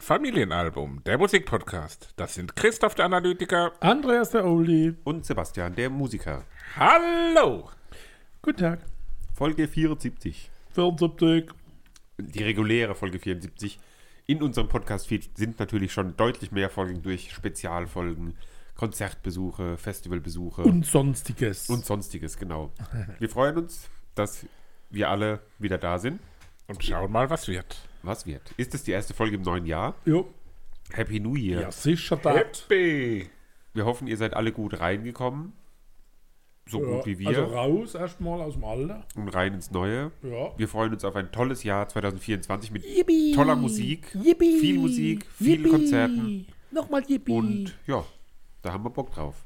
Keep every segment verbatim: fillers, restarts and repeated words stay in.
Familienalbum, der Musikpodcast. Das sind Christoph der Analytiker, Andreas der Oldie und Sebastian der Musiker. Hallo! Guten Tag. Folge vierundsiebzig. vierundsiebzig. Die reguläre Folge vierundsiebzig. In unserem Podcast-Feed sind natürlich schon deutlich mehr Folgen durch Spezialfolgen, Konzertbesuche, Festivalbesuche. Und Sonstiges. Und Sonstiges, genau. Wir freuen uns, dass wir alle wieder da sind. Und schauen mal, was wird. Was wird? Ist es die erste Folge im neuen Jahr? Jo. Happy New Year. Ja, sicher das. Happy! Wir hoffen, ihr seid alle gut reingekommen. So Ja, gut wie wir. Also raus erstmal aus dem Alter. Und rein ins Neue. Ja. Wir freuen uns auf ein tolles Jahr zwanzig vierundzwanzig mit Yippie. toller Musik, Yippie. viel Musik, viele Yippie. Konzerten. Nochmal Yippie. Und ja, da haben wir Bock drauf.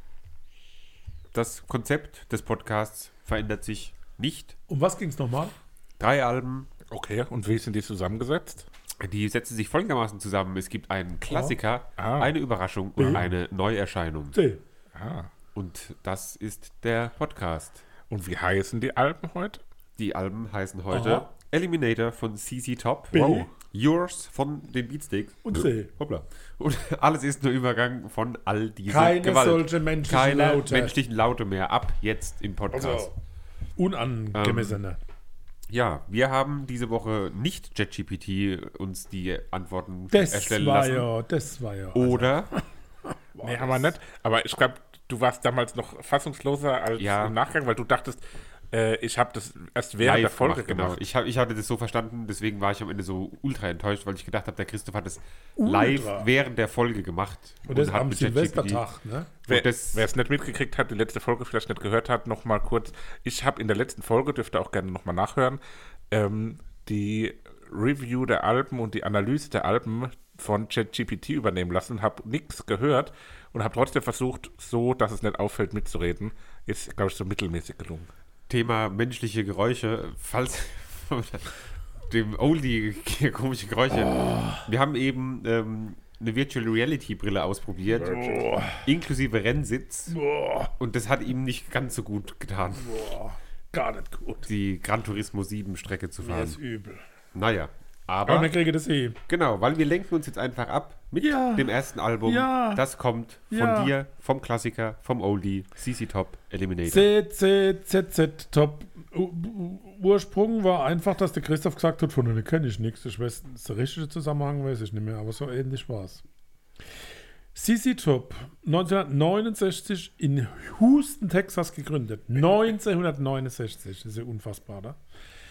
Das Konzept des Podcasts verändert sich nicht. Um was ging es nochmal? Drei Alben, Okay, und wie sind die zusammengesetzt? die setzen sich folgendermaßen zusammen. Es gibt einen Klassiker, Ah. eine Überraschung und Mhm. eine Neuerscheinung. C. Ah. Und das ist der Podcast. Und wie heißen die Alben heute? Die Alben heißen heute Aha. Eliminator von C C Top, B. wow. Yours von den Beatsticks Und C. Hoppla. Und alles ist nur Übergang von all dieser Keine Gewalt. solche menschlichen Keine Laute. menschlichen Laute mehr. Ab jetzt im Podcast. Also, unangemessene. Ja, wir haben diese Woche nicht ChatGPT uns die Antworten das erstellen war lassen. ja, das war ja. Oder Nee, haben wir nicht. Aber ich glaube, du warst damals noch fassungsloser als Ja. im Nachgang, weil du dachtest, äh, ich habe das erst während der Folge gemacht, gemacht. genau. Ich, hab, ich hatte das so verstanden, deswegen war ich am Ende so ultra enttäuscht, weil ich gedacht habe, der Christoph hat das Ultra. live während der Folge gemacht. Und das hat am mit ChatGPT Silvestertag, ne? Wer Und das- es nicht mitgekriegt hat, die letzte Folge vielleicht nicht gehört hat, noch mal kurz. Ich habe in der letzten Folge, dürft ihr auch gerne noch mal nachhören, ähm, die Review der Alben und die Analyse der Alben von ChatGPT übernehmen lassen und habe nichts gehört und habe trotzdem versucht, so, dass es nicht auffällt, mitzureden. Ist, glaube ich, so mittelmäßig gelungen. Thema menschliche Geräusche, falls dem Oldie komische Geräusche. Wir haben eben ähm, eine Virtual Reality Brille ausprobiert, Oh. inklusive Rennsitz. Boah, Und das hat ihm nicht ganz so gut getan, boah, gar nicht gut. die Gran Turismo sieben Strecke zu Mir ist fahren. übel. Naja, Aber aber wir kriegen das eh. genau, weil wir lenken uns jetzt einfach ab mit Ja. dem ersten Album. Ja. Das kommt von Ja. dir, vom Klassiker, vom Oldie, C C Top, Eliminator. C C Z Z Top. U- U- Ursprung war einfach, dass der Christoph gesagt hat, von denen kenne ich nichts. Ich weiß, der richtige Zusammenhang weiß ich nicht mehr, aber so ähnlich war es. C C Top, neunzehnhundertneunundsechzig in Houston, Texas gegründet. neunzehnhundertneunundsechzig, das ist ja unfassbar, ne?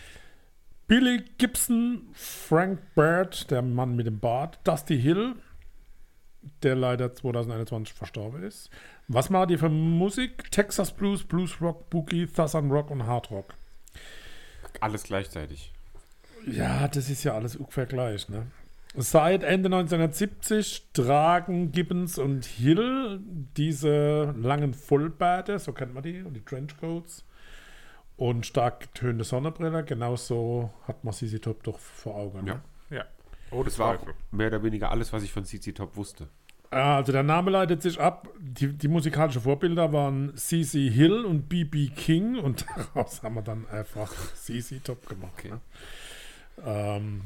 Billy Gibson, Frank Baird, der Mann mit dem Bart, Dusty Hill, der leider zwanzig einundzwanzig verstorben ist. Was machen die für Musik? Texas Blues, Blues Rock, Boogie, Southern Rock und Hard Rock. Alles gleichzeitig. Ja, das ist ja alles ungefähr gleich, ne? Seit Ende neunzehnhundertsiebzig tragen Gibbons und Hill diese langen Vollbärte, so kennt man die, und die Trenchcoats und stark getönte Sonnenbrille. Genauso hat man C C Top doch vor Augen. Ne? Ja. Ja. Oh, Das war auch mehr oder weniger alles, was ich von C C Top wusste. Also der Name leitet sich ab. Die, die musikalischen Vorbilder waren C C Hill und B B King und daraus haben wir dann einfach C C Top gemacht. Okay. Ne? Ähm,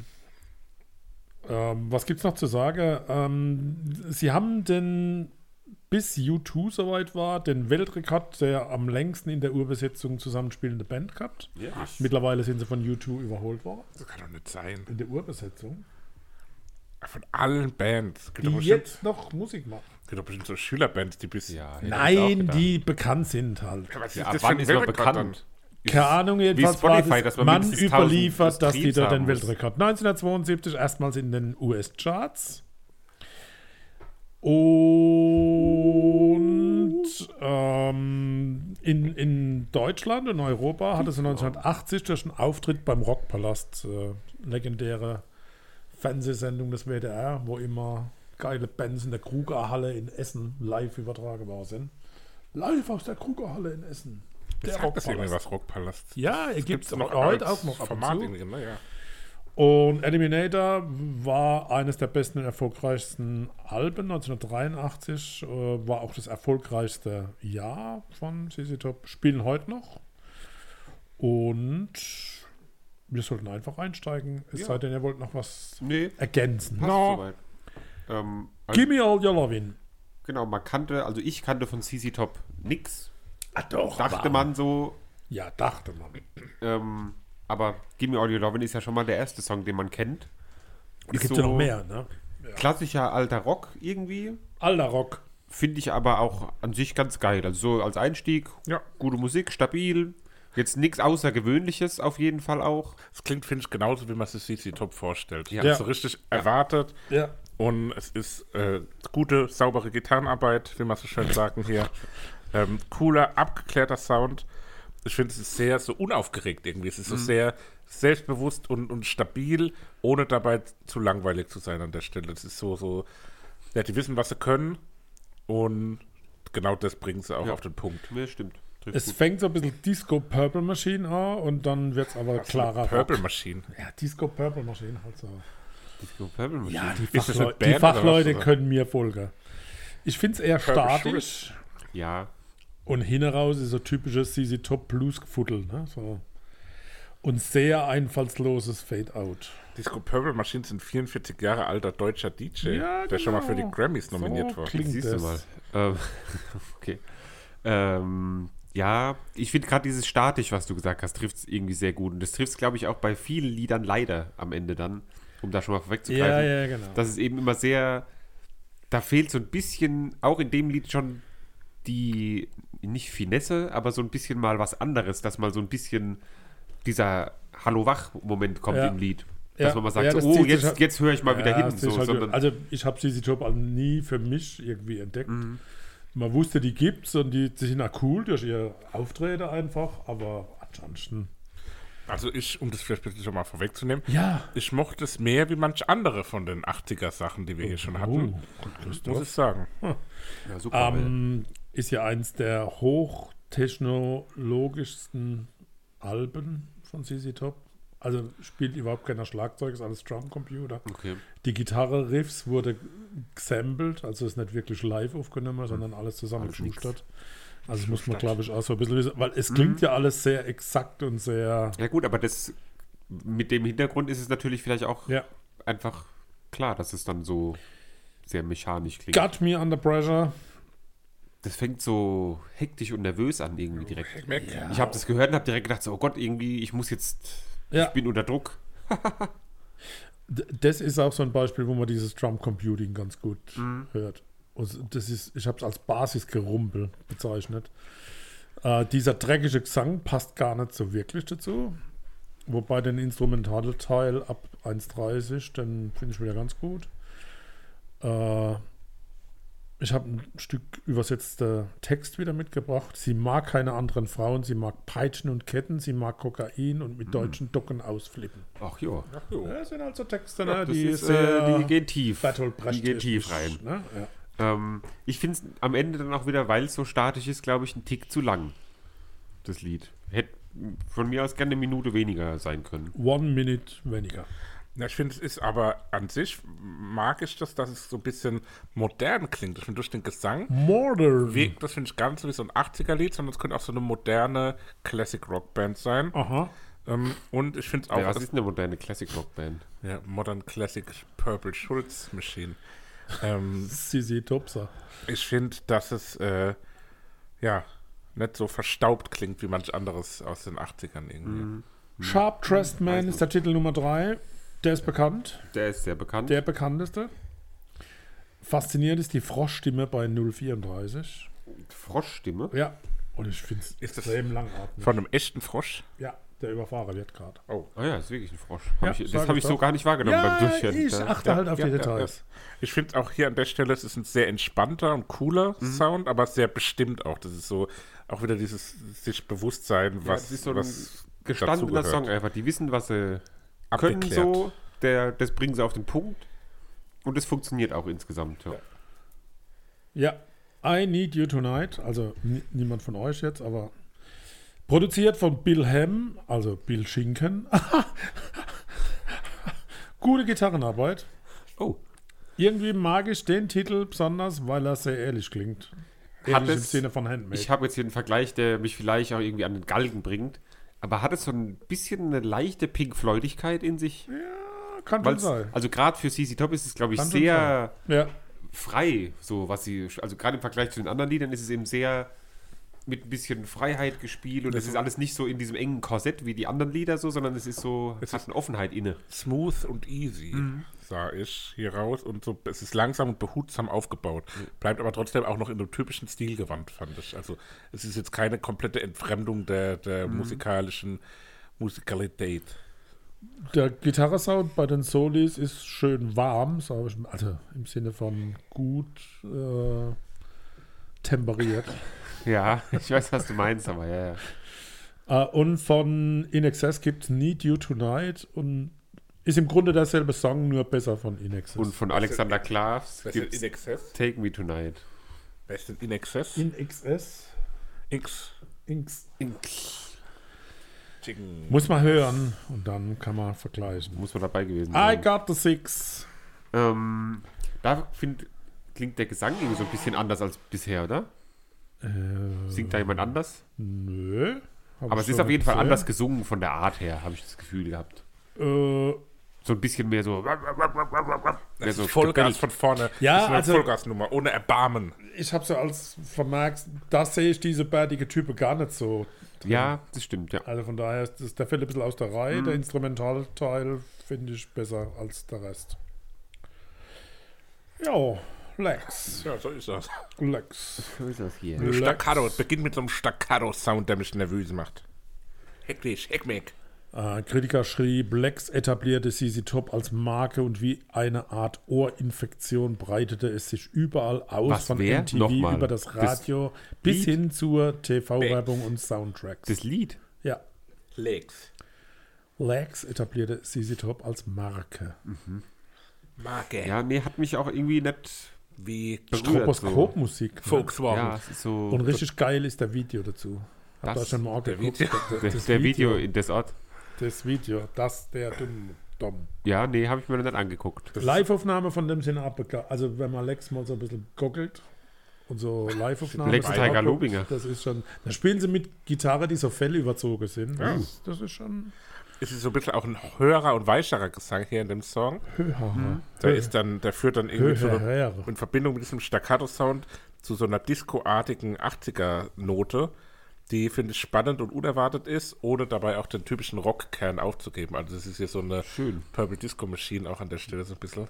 ähm, was gibt's noch zu sagen? Ähm, sie haben den, bis U zwei soweit war, den Weltrekord der am längsten in der Urbesetzung zusammenspielende Band gehabt. Ja. Mittlerweile sind sie von U zwei überholt worden. Das kann doch nicht sein. In der Urbesetzung. Von allen Bands. Gibt Die doch bestimmt, jetzt noch Musik machen. gibt doch bestimmt so Schülerbands, die bis... Ja, hätte ich jetzt auch Nein, gedacht. die bekannt sind halt. Ja, was Ja, ist ab das wann für ein ist man Weltrekord bekannt? Keine Ahnung, jedenfalls Spotify, war dass das, man man mindestens überliefert, tausend dass die Streams da den haben muss. Weltrekord. neunzehnhundertzweiundsiebzig erstmals in den U S-Charts. Und ähm, in, in Deutschland und Europa hatte sie neunzehnhundertachtzig durch einen Auftritt beim Rockpalast, äh, legendäre Fernsehsendung des W D R, wo immer geile Bands in der Krugerhalle in Essen live übertragen worden sind. Live aus der Krugerhalle in Essen. Der sagt das irgendwie was, Rockpalast. Ja, er gibt es noch heute als auch noch ab und Format zu. irgendwie, ne? Ja. Und Eliminator war eines der besten und erfolgreichsten Alben. neunzehnhundertdreiundachtzig äh, war auch das erfolgreichste Jahr von C C Top. Spielen heute noch. Und wir sollten einfach einsteigen. Es Ja. sei denn, ihr wollt noch was Nee, ergänzen. passt No. soweit. Ähm, also, Gimme all your lovin'. genau, man kannte, also ich kannte von C C Top nix. Ah doch. Dachte aber- man so, Ja, dachte man. ähm, aber Gimme All Your Lovin' ist ja schon mal der erste Song, den man kennt. Es gibt ja noch mehr, ne? Klassischer alter Rock irgendwie. Alter Rock. Finde ich aber auch an sich ganz geil. Also so als Einstieg, Ja. gute Musik, stabil. Jetzt nichts Außergewöhnliches auf jeden Fall auch. Es klingt, finde ich, genauso, wie man sich C C Top vorstellt. Ja. Ja. So richtig erwartet. Ja. Und es ist äh, gute, saubere Gitarrenarbeit, wie man so schön sagen hier. Ähm, cooler, abgeklärter Sound. Ich finde, es ist sehr so unaufgeregt irgendwie. Es ist so sehr selbstbewusst und, und stabil, ohne dabei zu langweilig zu sein an der Stelle. Es ist so, so, ja, die wissen, was sie können und genau das bringen sie auch Ja. auf den Punkt. Ja, stimmt. Trifft Es gut. fängt so ein bisschen Disco Purple Machine an und dann wird es aber klarer Purple Rock. Machine. Ja, Disco Purple Machine halt so. Disco Purple Machine. Ja, die, Ist das Fachleu eine die Band oder Fachleute was? können mir folgen. Ich finde es eher Purple statisch Ja. und hin raus ist so typisches C C Top Blues Gefuttel. Ne? So. Und sehr einfallsloses Fade-Out. Disco Purple Machine sind vierundvierzig Jahre alter deutscher D J, Ja, der schon mal für die genau. Grammys nominiert So war. klingt Siehst du das. mal. Ähm, okay. Ähm, ja, ich finde gerade dieses statisch, was du gesagt hast, trifft es irgendwie sehr gut. Und das trifft es, glaube ich, auch bei vielen Liedern leider am Ende dann, um da schon mal vorwegzugreifen. Ja, ja, genau. Das ist eben immer sehr, da fehlt so ein bisschen, auch in dem Lied schon die, nicht Finesse, aber so ein bisschen mal was anderes, dass mal so ein bisschen dieser Hallo-Wach-Moment kommt Ja. im Lied. Dass Ja, man mal sagt, ja, so, das oh, zieht sich jetzt, halt- jetzt höre ich mal wieder Ja, hin. das ist So, halt, sondern, also ich habe C C Top also nie für mich irgendwie entdeckt. Man wusste, die gibt's und die, die sind auch cool durch ihr Auftreten einfach, aber ansonsten. Also ich, um das vielleicht bitte schon mal vorwegzunehmen, Ja. ich mochte es mehr wie manche andere von den achtziger-Sachen, die wir hier schon hatten, muss ich sagen. ja, super. Ähm, ist ja eins der hochtechnologischsten Alben von C C Top. Also spielt überhaupt keiner Schlagzeug, ist alles Drumcomputer. okay. Die Gitarre-Riffs wurde gesampelt, also ist nicht wirklich live aufgenommen, sondern alles zusammengeschustert. Also das muss man, glaube ich, auch so ein bisschen wissen, weil es klingt ja alles sehr exakt und sehr. Ja gut, aber das mit dem Hintergrund ist es natürlich vielleicht auch Ja. einfach klar, dass es dann so sehr mechanisch klingt. Got me under pressure. Das fängt so hektisch und nervös an irgendwie direkt. Ja. Ich habe das gehört und habe direkt gedacht, so, oh Gott, irgendwie, ich muss jetzt, Ja. ich bin unter Druck. D- Das ist auch so ein Beispiel, wo man dieses Drum Computing ganz gut Mhm. hört. Und das ist, ich habe es als Basisgerumpel bezeichnet. Äh, dieser dreckige Gesang passt gar nicht so wirklich dazu. Wobei den Instrumentalteil ab eins dreißig, den finde ich wieder ganz gut. Äh, ich habe ein Stück übersetzter Text wieder mitgebracht. Sie mag keine anderen Frauen, sie mag Peitschen und Ketten, sie mag Kokain und Mhm. mit deutschen Docken ausflippen. Ach jo. Ja, das sind also Texte, Ja, ne, das die ist, sehr äh, die gehen tief. Bertolt Brecht Die gehen tief rein. Ne? Ja. Ähm, ich finde es am Ende dann auch wieder, weil es so statisch ist, glaube ich, ein Tick zu lang, das Lied. Hätte von mir aus gerne eine Minute weniger sein können. One Minute weniger. Ja, ich finde, es ist aber an sich mag ich das, dass es so ein bisschen modern klingt. Ich finde, durch den Gesang Modern. wirkt das, finde ich, gar nicht so wie so ein achtziger-Lied, sondern es könnte auch so eine moderne Classic-Rock-Band sein. Aha. Ähm, und ich finde es auch, Ja, was das- ist eine moderne Classic-Rock-Band? ja, Modern Classic Purple Schulz Machine. ähm, Sisi Topsa. ich finde, dass es, äh, ja, nicht so verstaubt klingt wie manch anderes aus den achtzigern irgendwie. Sharp Dressed Man ist der Titel Nummer drei. Der ist bekannt. Der ist sehr bekannt. Der bekannteste. Faszinierend ist die Froschstimme bei null vierunddreißig. Froschstimme. Ja. Und ich finde es Ist das extrem langatmig. Von einem echten Frosch? Ja, der überfahren wird gerade. Oh. Oh ja, ist wirklich ein Frosch. Ja, Hab ich, sag das habe ich ich so doch. gar nicht wahrgenommen Ja, beim Durchhören. ich Ja. achte Ja, halt auf ja, die ja, Details. Ich finde auch hier an der Stelle, es ist ein sehr entspannter und cooler Mhm. Sound, aber sehr bestimmt auch. Das ist so auch wieder dieses sich Bewusstsein, Ja, was, das ist so ein was gestandener dazugehört. Song einfach. Die wissen, was sie können Abgeklärt. so. Der, das bringen sie auf den Punkt. Und es funktioniert auch insgesamt. Ja. Ja, I Need You Tonight, also ni- niemand von euch jetzt, aber produziert von Bill Ham, also Bill Schinken. Gute Gitarrenarbeit. Oh. Irgendwie mag ich den Titel besonders, weil er sehr ehrlich klingt. Ehrlich im es- Sinne von Handmade. Ich habe jetzt hier einen Vergleich, der mich vielleicht auch irgendwie an den Galgen bringt. Aber hat es so ein bisschen eine leichte Pink-Floydigkeit in sich? ja, kann schon Weil's, sein. also gerade für C C Top ist es, glaube ich, Kann schon sehr Ja. frei, so was sie, also gerade im Vergleich zu den anderen Liedern ist es eben sehr mit ein bisschen Freiheit gespielt und es ist alles nicht so in diesem engen Korsett wie die anderen Lieder so, sondern es ist so, es hat eine Offenheit inne. Smooth und easy, sah ich hier raus. Und so, es ist langsam und behutsam aufgebaut. Bleibt aber trotzdem auch noch in einem typischen Stil gewandt, fand ich. Also es ist jetzt keine komplette Entfremdung der, der musikalischen Musikalität. Der Gitarrensound bei den Solis ist schön warm, sag ich mal. Also im Sinne von gut äh, temperiert. Ja, ich weiß, was du meinst, aber ja, ja. Äh, und von In Excess gibt es Need You Tonight und ist im Grunde derselbe Song, nur besser von In Excess. Und von Alexander Klavs Wer ist denn gibt's In Excess? Take Me Tonight. Wer ist denn In Excess? In Excess? X. Inks. Chicken. Muss man hören und dann kann man vergleichen. Muss man dabei gewesen I sein. got the six. Ähm, da find, klingt der Gesang irgendwie so ein bisschen anders als bisher, oder? Äh, Singt da jemand anders? Nö. Hab Aber ich es ist so auf jeden nicht Fall gesehen. anders gesungen von der Art her, habe ich das Gefühl gehabt. Äh, So ein bisschen mehr so. Das mehr ist so Vollgas gebellt. von vorne. Ja, das ist eine also- Vollgasnummer, ohne Erbarmen. ich habe so als vermerkt, da sehe ich diese bärtige Type gar nicht so. Ja, das stimmt, ja. Also von daher, ist das, der fällt ein bisschen aus der Reihe. Mhm. Der Instrumentalteil finde ich besser als der Rest. Ja, Lex. Ja, so ist das. Lex. So ist das hier. Lex. Staccato. Es beginnt mit so einem Staccato-Sound, der mich nervös macht. Hektisch, Heckmeck. Äh, Kritiker schrieb, Lex etablierte C C Top als Marke und wie eine Art Ohrinfektion breitete es sich überall aus, Was, von wer? M T V Nochmal. über das Das Radio bis Lied? hin zur T V-Werbung und Soundtracks. Das Lied. ja. Legs. Lex etablierte C C Top als Marke. Marke. Ja, nee, hat mich auch irgendwie nicht Wie berührt. Stroboskopmusik. Ne? Volkswagen. Ja, es ist so. Und richtig geil ist der Video dazu. Habt ihr Das- schon mal der geguckt? Video. der, das der Video in das Ort. Das Video, das der dumm, dumm. Ja, nee, habe ich mir noch nicht angeguckt. Live-Aufnahme von dem sind abbekannt. Also wenn man Lex mal so ein bisschen googelt und so Live-Aufnahme. Lex sich Tiger anguckt, Lobinger. Das ist schon. Da spielen sie mit Gitarre, die so Fell überzogen sind. Ja. Das, das ist schon. Es ist so ein bisschen auch ein höherer und weicherer Gesang hier in dem Song. Höher. Der ist dann, der führt dann irgendwie zu Höher. einer, Höher. in Verbindung mit diesem Staccato-Sound zu so einer discoartigen achtziger-Note, die, finde ich, spannend und unerwartet ist, ohne dabei auch den typischen Rockkern aufzugeben. Also das ist hier so eine Schön. Purple Disco Machine auch an der Stelle so ein bisschen.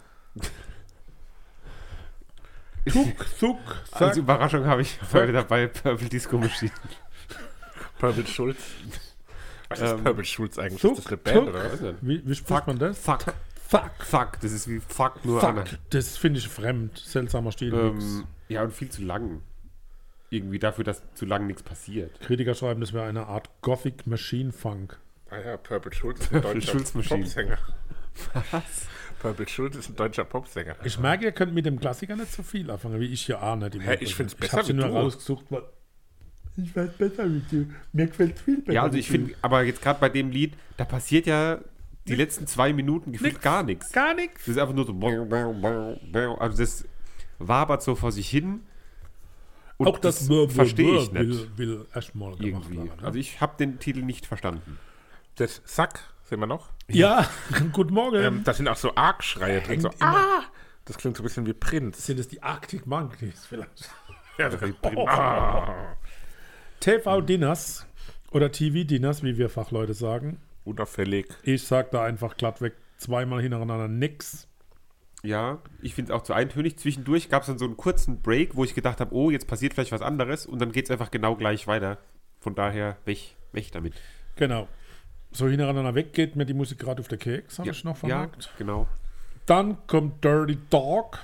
Tuck, Zuck, Als Zack. Überraschung habe ich heute dabei Purple Disco Machine. Purple Schulz. Was ist Ähm, Purple Schulz eigentlich? Tuck, Ist das eine Band, Tuck. oder was? Wie, wie spricht man das? Fuck. Fuck. Fuck. Das ist wie Fuck nur Fuck. anders. Das finde ich fremd. Seltsamer Stil. Ähm, ja, und viel zu lang. Irgendwie dafür, dass zu lang nichts passiert. Kritiker schreiben, das wäre eine Art Gothic Machine Funk. Ah ja, Purple Schulz ist ein Purple deutscher Schulz Machine. Popsänger. Was? Purple Schulz ist ein deutscher Popsänger. Ich merke, ihr könnt mit dem Klassiker nicht so viel anfangen, wie ich hier auch nicht. im Hä, ich Übrigen. find's Ich besser habe sie wie nur du. rausgesucht, weil ich weiß besser wie du. Mir gefällt viel besser. Ja, also wie ich du. finde, aber jetzt gerade bei dem Lied, da passiert ja die letzten zwei Minuten gefühlt Nix. gar nichts. gar nichts. Das ist einfach nur so. Also das wabert so vor sich hin. Und Auch das verstehe ich nicht. will, will erstmal gemacht Irgendwie. werden. Ne? Also ich habe den Titel nicht verstanden. Das Sack, sehen wir noch? ja, guten Morgen. Ähm, da sind auch so Arc-Schreie drin. So, hängt immer- ah! Das klingt so ein bisschen wie Prinz. Sind es die Arctic Monkeys vielleicht? Ja, das ist Prinz. Ah. T V-Dinners oder T V-Dinners, wie wir Fachleute sagen. Unauffällig. Ich sag da einfach glattweg zweimal hintereinander nix. Ja, ich finde es auch zu eintönig. Zwischendurch gab es dann so einen kurzen Break, wo ich gedacht habe, oh, jetzt passiert vielleicht was anderes und dann geht es einfach genau gleich weiter. Von daher, weg, weg damit. Genau. So hintereinander weg geht mir die Musik gerade auf der Keks, habe Ja, ich noch ja, vermerkt. genau. Dann kommt Dirty Dog.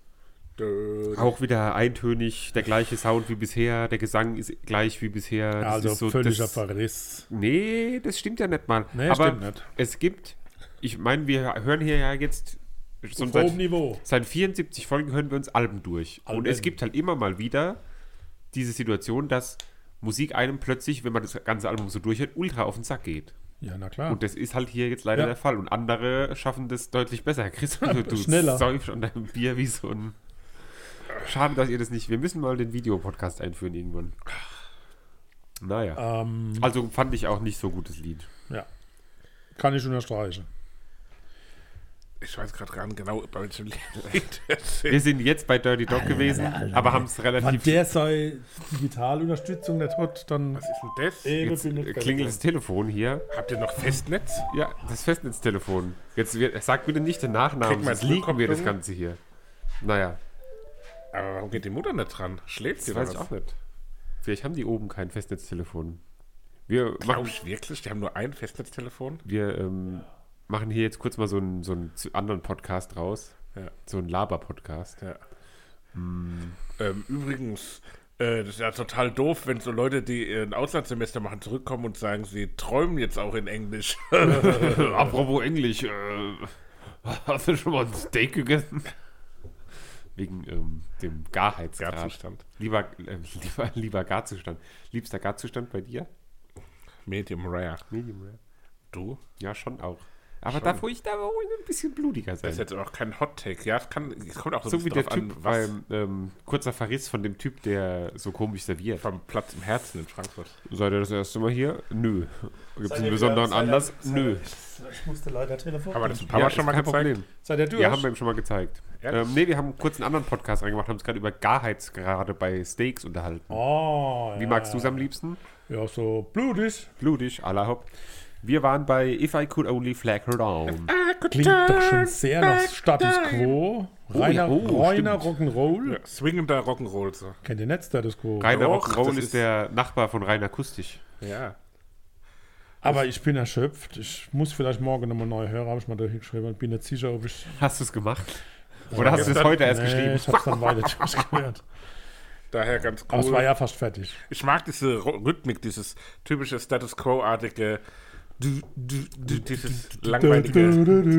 Auch wieder eintönig, der gleiche Sound wie bisher, der Gesang ist gleich wie bisher. Das Also ist so, völliger das, Verriss. Nee, das stimmt ja nicht mal. Nee, Aber stimmt nicht. es gibt, ich meine, wir hören hier ja jetzt schon Auf hohem seit, Niveau. seit vierundsiebzig Folgen hören wir uns Alben durch. Und Alben. es gibt halt immer mal wieder diese Situation, dass Musik einem plötzlich, wenn man das ganze Album so durchhört, ultra auf den Sack geht. Ja, na klar. Und das ist halt hier jetzt leider Ja. der Fall. Und andere schaffen das deutlich besser. Chris, du, du Schneller. säufst an deinem Bier wie so ein... Schade, dass ihr das nicht... Wir müssen mal den Videopodcast einführen irgendwann. Naja. ähm, Also fand ich auch nicht so gutes Lied. ja. Kann ich unterstreichen. Ich weiß gerade gar nicht genau, bei welchem Lied das Wir sind jetzt bei Dirty Dog gewesen, Alter, aber haben es Wenn relativ... der seine Digitalunterstützung nicht hat, dann Was ist denn das? Ewig Jetzt bin ich klingelt das Telefon hier. Habt ihr noch Festnetz? Ja, das Festnetztelefon. Jetzt wird, sag bitte nicht den Nachnamen, Kriegt man sonst liegen wir das Rückkopplung? Ganze hier. Naja, Aber warum geht die Mutter nicht dran? Schläft sie das weiß oder ich was? auch nicht. Vielleicht haben die oben kein Festnetztelefon. Wir machen, Glaubst du wirklich? Die haben nur ein Festnetztelefon? wir, ähm, machen hier jetzt kurz mal so einen, so einen anderen Podcast raus. Ja. So einen Laber-Podcast. Ja. Ähm, übrigens, äh, das ist ja total doof, wenn so Leute, die ein Auslandssemester machen, zurückkommen und sagen, sie träumen jetzt auch in Englisch. Apropos Englisch, äh, hast du schon mal ein Steak gegessen? Wegen ähm, dem Garheitsgrad. Garzustand. Lieber, äh, lieber, lieber Garzustand. Liebster Garzustand bei dir? Medium Rare. Medium Rare. Du? Ja, schon auch. Aber Schon. darf ruhig da ruhig ein bisschen blutiger sein. Das ist jetzt auch kein Hot Take. Ja, es, kann, es kommt auch so, So ein wie bisschen der drauf Typ an, was beim ähm, kurzer Verriss von dem Typ, der so komisch serviert. vom Platz im Herzen in Frankfurt. Seid ihr das erste Mal hier? Nö. Gibt es Seid einen ihr besonderen wieder- seid ihr- Anlass? seid Nö. ihr- Ich musste leider Telefon. Aber das ein Ja, paar Mal ist schon mal kein gezeigt. Problem. Seid ihr durch? Ja, haben wir ihm schon mal gezeigt. Ehrlich? Ähm, nee, wir haben kurz einen anderen Podcast reingemacht, haben uns gerade über Garheitsgrade bei Steaks unterhalten. Oh, Wie ja. magst du es am liebsten? Ja, so blutig. Blutig, à la Hopp. Wir waren bei If I Could Only Flag Her Down. Klingt doch schon sehr nach Status Quo. Reiner, oh, reiner stimmt. Rock'n'Roll. Ja, swingender Rock'n'Roll. So. Kennt ihr nicht Status Quo? Rainer Doch, Rock'n'Roll das ist ist- der Nachbar von Rainer Kustisch. Ja. Aber ich bin erschöpft. Ich muss vielleicht morgen nochmal neu hören, habe ich mal durchgeschrieben. Ich bin nicht sicher, ob ich... Hast du es gemacht? Oder hast du es gestern- heute erst Nee, geschrieben? ich habe es dann weiter durchgehört. Daher ganz Aber es cool. war ja fast fertig. Ich mag diese Ro- Rhythmik, dieses typische Status Quo-artige, du, du, du, dieses langweilige.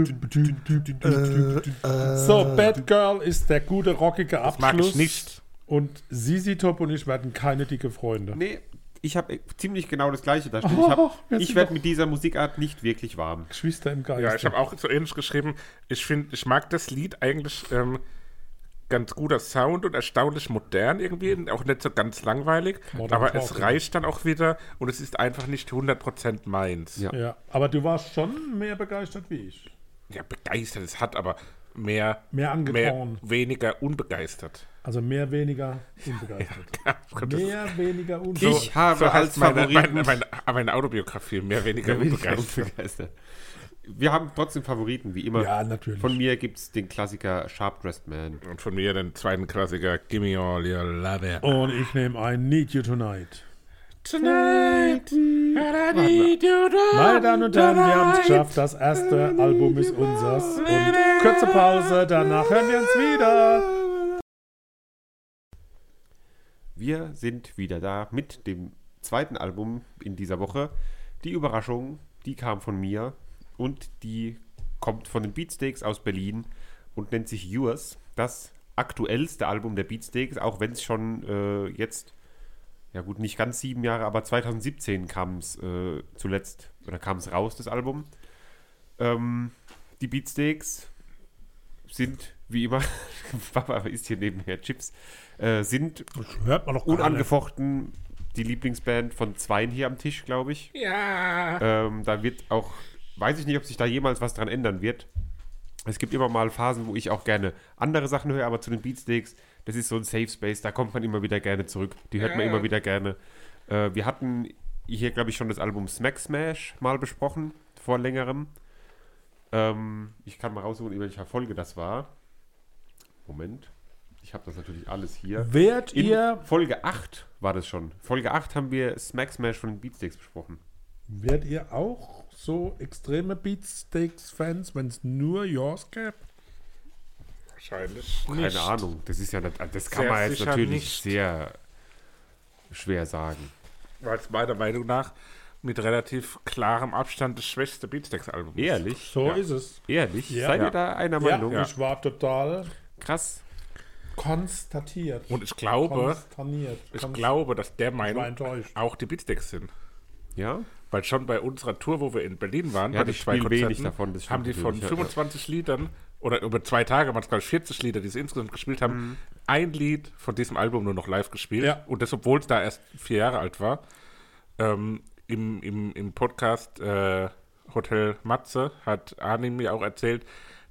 So, Bad Girl ist der gute, rockige Das mag Abschluss. ich nicht. Und Sisi Top und ich werden keine dicke Freunde. Nee, ich habe ziemlich genau das Gleiche da stehen. Oh, Ich, hab- wir ich sind werde doch- mit dieser Musikart nicht wirklich warm. Geschwister im Geist. Ja, ich habe auch so ähnlich geschrieben. Ich finde, ich mag das Lied eigentlich ähm, ganz guter Sound und erstaunlich modern irgendwie, auch nicht so ganz langweilig, Modern aber es Talking. reicht dann auch wieder und es ist einfach nicht hundert Prozent meins. Ja. Ja, aber du warst schon mehr begeistert wie ich. Ja, begeistert, es hat aber mehr, Mehr mehr angetan. weniger unbegeistert. Also mehr, weniger unbegeistert. Kommt das- mehr, weniger unbegeistert. Ich habe so als heißt meine, Favoriten... meine, meine, meine Autobiografie, mehr weniger unbegeistert. unbegeistert. Wir haben trotzdem Favoriten, wie immer. Ja, natürlich. Von mir gibt es den Klassiker Sharp Dressed Man. Und von mir den zweiten Klassiker, Gimme All Your Love. Und ich nehme ein Need You Tonight. Tonight, and I need you tonight. Meine Damen und Herren, wir haben es geschafft. Das erste Album ist unseres. Und kurze Pause, danach hören wir uns wieder. Wir sind wieder da mit dem zweiten Album in dieser Woche. Die Überraschung, die kam von mir und die kommt von den Beatsteaks aus Berlin und nennt sich Yours. Das aktuellste Album der Beatsteaks, auch wenn es schon äh, jetzt, ja gut, nicht ganz sieben Jahre, aber zwanzig siebzehn kam es äh, zuletzt, oder kam es raus, das Album. Ähm, die Beatsteaks sind, wie immer, Papa isst hier nebenher Chips, äh, sind Hört man doch gar nicht. unangefochten die Lieblingsband von Zweien hier am Tisch, glaube ich. Ja. Ähm, da wird auch, weiß ich nicht, ob sich da jemals was dran ändern wird. Es gibt immer mal Phasen, wo ich auch gerne andere Sachen höre, aber zu den Beatsteaks, das ist so ein Safe Space, da kommt man immer wieder gerne zurück. Die hört man Ja. immer wieder gerne. Äh, wir hatten hier, glaube ich, schon das Album Smack Smash mal besprochen, vor längerem. Ähm, ich kann mal raussuchen, in welcher Folge das war. Moment. Ich habe das natürlich alles hier. Werdet In ihr, Folge acht war das schon. Folge acht haben wir Smack Smash von den Beatsteaks besprochen. werdet ihr auch so extreme Beatsteaks-Fans, wenn es nur Yours gäbe? Wahrscheinlich Keine nicht. Ahnung. Das ist ja nicht, das kann Sehr man jetzt sicher natürlich nicht. sehr schwer sagen. Weil es meiner Meinung nach mit relativ klarem Abstand das schwächste Beatsteaks-Album ist. Ehrlich? So Ja. ist es. Ehrlich? Ja. Seid Ja. ihr da einer Ja, Meinung? Ja. ich war total Krass. konstatiert. Und ich glaube, Konsterniert. ich Konst- glaube, dass der ich war Meinung enttäuscht. auch die Beatsteaks sind. Ja? Weil schon bei unserer Tour, wo wir in Berlin waren, Ja, bei die den zwei spielen wenig Konzerten, davon, das stimmt haben die von natürlich, ja, fünfundzwanzig Liedern, oder über zwei Tage waren es glaube ich vierzig Lieder, die sie insgesamt gespielt haben, Mhm. ein Lied von diesem Album nur noch live gespielt. Ja. Und das, obwohl es da erst vier Jahre alt war. Ähm, im, im, Im Podcast äh, Hotel Matze hat Arnim mir auch erzählt,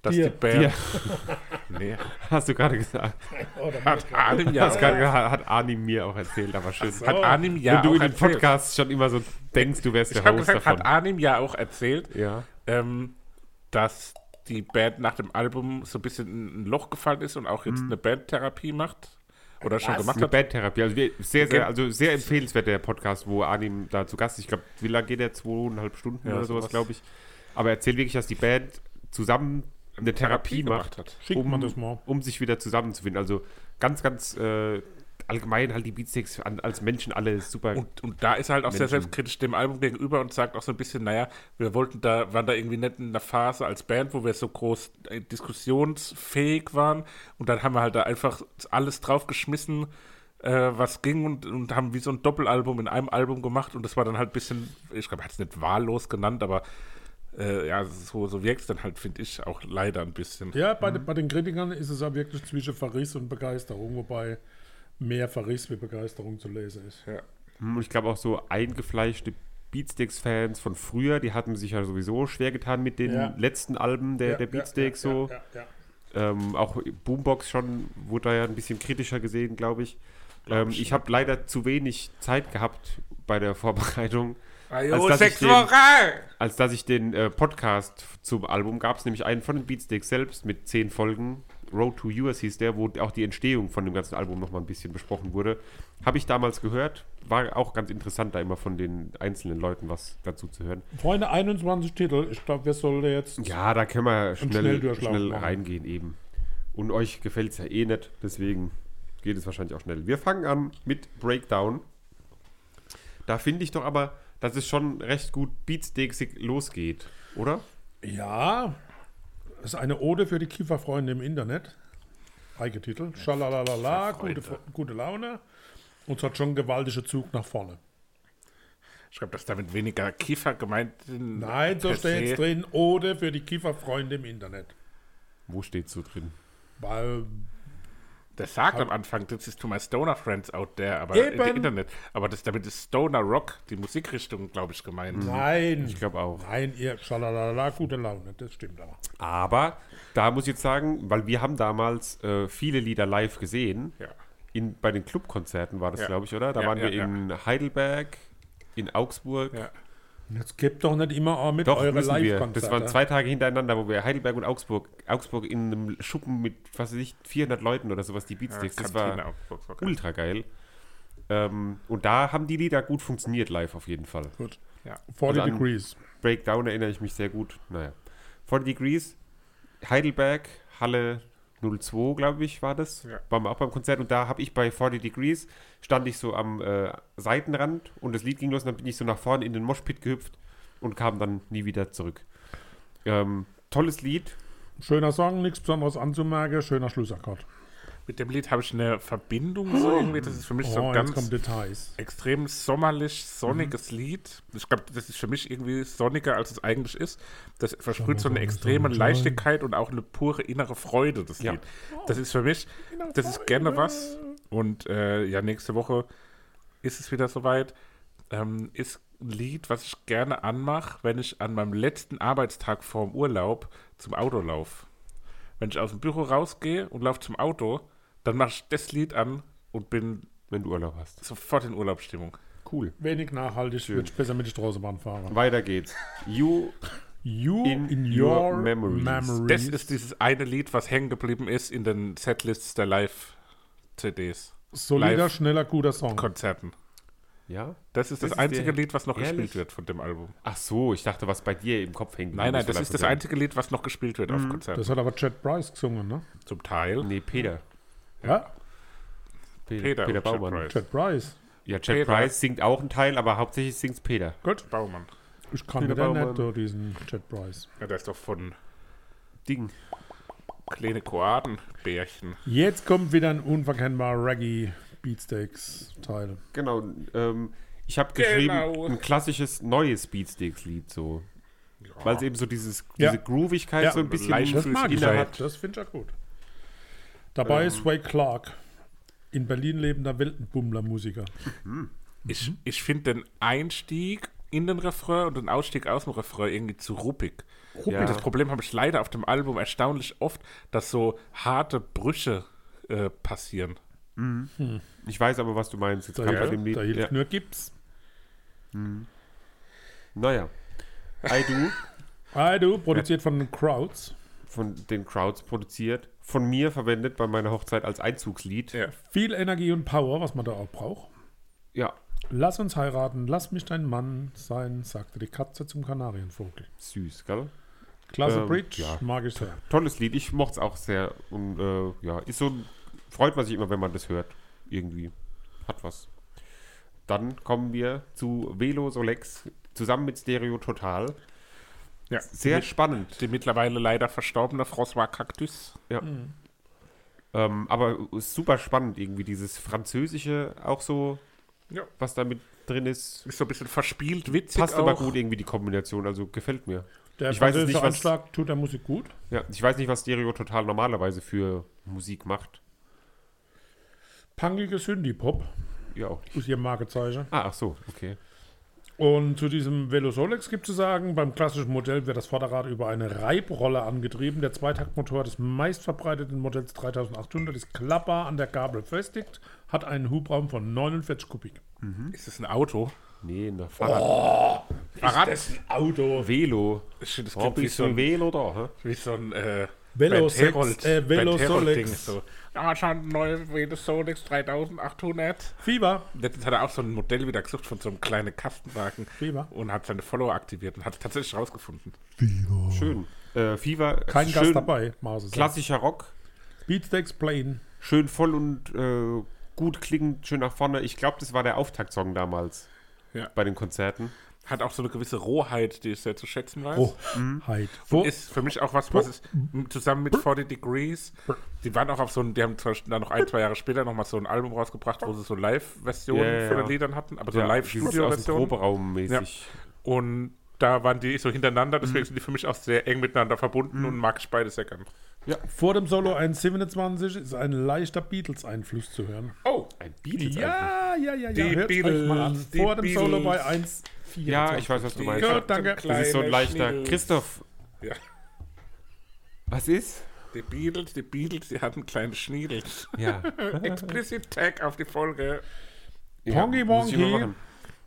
dass Dir. die Band... Dir. Nee, Hast du gerade gesagt. hat Arnim ja Hast auch, gerade, hat Arnim mir auch erzählt, aber schön. so. hat Arnim ja Wenn du auch in den erzählt. Podcasts schon immer so denkst, du wärst Ich der habe Host gesagt, davon. hat Arnim ja auch erzählt, Ja. ähm, dass die Band nach dem Album so ein bisschen in ein Loch gefallen ist und auch jetzt eine Bandtherapie macht. Oder schon gemacht Eine hat. Bandtherapie. Also wir, sehr, sehr, Ge- also sehr empfehlenswert, der Podcast, wo Arnim da zu Gast ist. Ich glaube, wie lange geht der? Zweieinhalb Stunden Ja, oder sowas, sowas. glaube ich. Aber er erzählt wirklich, dass die Band zusammen eine Therapie, macht, hat. Schickt man um, das mal. um sich wieder zusammenzufinden. Also ganz, ganz äh, allgemein halt die Beatsteaks an, als Menschen alle super. Und, und da ist er halt auch sehr Menschen. selbstkritisch dem Album gegenüber und sagt auch so ein bisschen, naja, wir wollten da, waren da irgendwie nicht in einer Phase als Band, wo wir so groß äh, diskussionsfähig waren und dann haben wir halt da einfach alles draufgeschmissen, äh, was ging und, und haben wie so ein Doppelalbum in einem Album gemacht und das war dann halt ein bisschen, ich glaube, er hat es nicht wahllos genannt, aber äh, ja, so, so wirkt es dann halt, finde ich, auch leider ein bisschen. Ja, bei, de, bei den Kritikern ist es ja wirklich zwischen Verriss und Begeisterung, wobei mehr Verriss wie Begeisterung zu lesen ist. Ja. Und ich glaube auch so eingefleischte Beatsteaks-Fans von früher, die hatten sich ja sowieso schwer getan mit den Ja. letzten Alben der, Ja, der ja, Beatsteaks ja, so. Ja, ja, ja. Ähm, auch Boombox schon wurde da ja ein bisschen kritischer gesehen, glaube ich. Glaub Ähm, ich ich habe leider zu wenig Zeit gehabt bei der Vorbereitung, Ajo, dass sechs ich den- Wochen! als dass ich den äh, Podcast zum Album gab es nämlich einen von den Beatsteaks selbst mit zehn Folgen. Road to Yours hieß der, wo auch die Entstehung von dem ganzen Album nochmal ein bisschen besprochen wurde. Habe ich damals gehört. War auch ganz interessant, da immer von den einzelnen Leuten was dazu zu hören. Freunde, einundzwanzig Titel. Ich glaube, wir sollten jetzt. Ja, da können wir schnell, Schnelldurchlauf schnell machen. reingehen eben. Und euch gefällt es ja eh nicht, deswegen geht es wahrscheinlich auch schnell. Wir fangen an mit Breakdown. Da finde ich doch aber, dass es schon recht gut beatsteaksig losgeht, oder? Ja, das ist eine Ode für die Kieferfreunde im Internet. Eigentitel. Schalalala, gute, gute Laune. Und es hat schon einen gewaltigen Zug nach vorne. Ich glaube, dass damit weniger Kiefer gemeint sind. Nein, so per steht es se. drin. Ode für die Kieferfreunde im Internet. Wo steht so drin? Weil, Der sagt am Anfang, this is to my Stoner friends out there, aber Eben. im Internet. Aber das, damit ist Stoner Rock, die Musikrichtung, glaube ich, gemeint. nein. Ich glaube auch. Nein, ihr Schalalala, gute Laune. Das stimmt aber. Aber da muss ich jetzt sagen, weil wir haben damals äh, viele Lieder live gesehen. Ja. In, bei den Clubkonzerten war das, Ja. glaube ich, oder? Da Ja, waren ja, wir in Heidelberg, in Augsburg. Ja. Jetzt gebt doch nicht immer auch mit Doch, eure müssen wir. Live-Konzerte. Das waren zwei Tage hintereinander, wo wir Heidelberg und Augsburg, Augsburg in einem Schuppen mit, was weiß ich, vierhundert Leuten oder sowas, die Beatsteaks. Das Kantine war Augsburg, war geil. ultra geil. Ähm, und da haben die Lieder gut funktioniert live auf jeden Fall. Gut. Ja. vierzig Also an- Degrees. Breakdown erinnere ich mich sehr gut. Naja. vierzig Degrees, Heidelberg, Halle null zwei, glaube ich, war das. Ja. Waren wir auch beim Konzert und da habe ich bei vierzig Degrees, stand ich so am äh, Seitenrand und das Lied ging los und dann bin ich so nach vorne in den Moshpit gehüpft und kam dann nie wieder zurück. Ähm, tolles Lied. Schöner Song, nichts Besonderes anzumerken. Schöner Schlussakkord. Mit dem Lied habe ich eine Verbindung so irgendwie. Das ist für mich so Oh, ein jetzt kommen ganz Details. extrem sommerlich, sonniges Lied. Ich glaube, das ist für mich irgendwie sonniger, als es eigentlich ist. Das versprüht so eine Sonne, extreme Sonne, Leichtigkeit und auch eine pure innere Freude, das Ja. Lied. Das ist für mich, das ist gerne was. Und äh, ja, nächste Woche ist es wieder soweit. Ähm, ist ein Lied, was ich gerne anmache, wenn ich an meinem letzten Arbeitstag vorm Urlaub zum Auto laufe. Wenn ich aus dem Büro rausgehe und laufe zum Auto, dann mache ich das Lied an und bin Wenn du Urlaub hast. sofort in Urlaubsstimmung. Cool. Wenig nachhaltig, würde ich besser mit der Straßenbahn fahren. Weiter geht's. You You In in, your your, memories. memories. Das ist dieses eine Lied, was hängen geblieben ist in den Setlists der Live-C Ds, Solider, live- schneller, guter Song. Konzerten. Ja? Das ist das, Das ist einzige der- Lied, was noch Ehrlich? gespielt wird von dem Album. Ach so, ich dachte, was bei dir im Kopf hängt. Nein, nein, das weil ist das von dem- einzige Lied, was noch gespielt wird auf Konzerten. Das hat aber Chad Bryce gesungen, ne? Zum Teil. Nee, Peter. Ja, Peter, Peter Peter und Chad Baumann. Bryce. Chad Bryce. Ja, Chad Peter. Price singt auch einen Teil, aber hauptsächlich singt Peter. Gut. Baumann. Ich kann Peter wieder Baumann. nicht so diesen Chad Bryce. Ja, der ist doch von Ding. kleine Koadenbärchen. Jetzt kommt wieder ein unverkennbarer Reggae Beatsteaks Teil. Genau. Ähm, ich habe Genau. geschrieben, ein klassisches neues Beatsteaks-Lied so. Weil es eben so dieses, Ja. diese Groovigkeit Ja, so ein bisschen leicht- Das mag ich Inhalt. ja. Das finde ich ja gut. Dabei ist Sway Clark. In Berlin lebender Weltenbummler-Musiker. Ich, ich finde den Einstieg in den Refrain und den Ausstieg aus dem Refrain irgendwie zu ruppig. Ja. Das Problem habe ich leider auf dem Album erstaunlich oft, dass so harte Brüche äh, passieren. Ich weiß aber, was du meinst. Jetzt Da, gerade bei hilft, dem Lied. da hilft Ja. nur Gips. Naja. I Do I Do, produziert von den Crowds. von den Crowds produziert. Von mir verwendet bei meiner Hochzeit als Einzugslied. Ja. Viel Energie und Power, was man da auch braucht. Ja, Lass uns heiraten, lass mich dein Mann sein, sagte die Katze zum Kanarienvogel. süß, gell? Klasse Ähm, Bridge, ja. mag ich sehr. Tolles Lied. Ich mochte es auch sehr. Und äh, ja, ist so ein, freut man sich immer, wenn man das hört. Irgendwie. Hat was. Dann kommen wir zu Velo Solex zusammen mit Stereo Total. Ja. Sehr die, spannend. Die mittlerweile leider verstorbene François Cactus. Ja. Ähm, aber super spannend irgendwie. Dieses Französische auch so, Ja. was da mit drin ist. Ist so ein bisschen verspielt, witzig Passt auch. aber gut irgendwie die Kombination. Also gefällt mir. Der Ich weiß jetzt nicht, französische was- Anschlag tut der Musik gut. Ja, ich weiß nicht, was Stereo Total normalerweise für Musik macht. Punkige Synthie-Pop Ja, auch nicht. ist ihr Markezeichen. Ah, ach so, okay. Und zu diesem Velo Solex gibt es zu sagen, beim klassischen Modell wird das Vorderrad über eine Reibrolle angetrieben. Der Zweitaktmotor des meistverbreiteten Modells dreitausendachthundert ist klappbar an der Gabel befestigt, hat einen Hubraum von neunundvierzig Kubik. Ist das ein Auto? Nee, ein Fahrrad. Fahrrad? ein Auto? Velo. Ich finde, das Warum klingt wie bist so du ein ein, Velo da? Hä? wie so ein äh, Velo Bernd Sex, Herold- äh, Velo Bernd Herold Solex. Ding, so. Ja, ich habe ein neues Velo Solex dreitausendachthundert. Fieber. Letztens hat er auch so ein Modell wieder gesucht von so einem kleinen Kastenwagen Fieber. und hat seine Follower aktiviert und hat es tatsächlich rausgefunden. Schön. Äh, Fever. Kein schön, Gast dabei. Mause sagt. Klassischer Rock. Beatsteaks Plain. Schön voll und äh, gut klingend, schön nach vorne. Ich glaube, das war der Auftaktsong damals. Ja. Bei den Konzerten. Hat auch so eine gewisse Rohheit, die ich sehr zu schätzen weiß. Oh, Heid. Wo, Ist für mich auch was, was ist m- zusammen mit vierzig Degrees, die waren auch auf so ein, die haben zwar dann noch ein, zwei Jahre später nochmal so ein Album rausgebracht, wo sie so Live-Versionen Ja, ja, von ja. den Liedern hatten, aber so Ja, dieses aus dem Live-Studio-Versionen. Proberaum mäßig. Und da waren die so hintereinander, deswegen sind die für mich auch sehr eng miteinander verbunden und mag ich beide sehr gern. vor dem Solo eins siebenundzwanzig ist ein leichter Beatles-Einfluss zu hören. Oh, Ein Beatles einfach. Ja, ja, ja, ja. Die Hört's euch Beatles, mal an. die Vor dem Solo Beatles. bei eins vierundzwanzig. Ja, ich weiß, was du meinst. Gut, danke. Das ist so ein leichter. Christoph, Ja. was ist? Die Beatles, die Beatles, die hatten kleine Schniedels. Ja. Explicit Tag auf die Folge. Pongy muss ich Wonky. mal machen.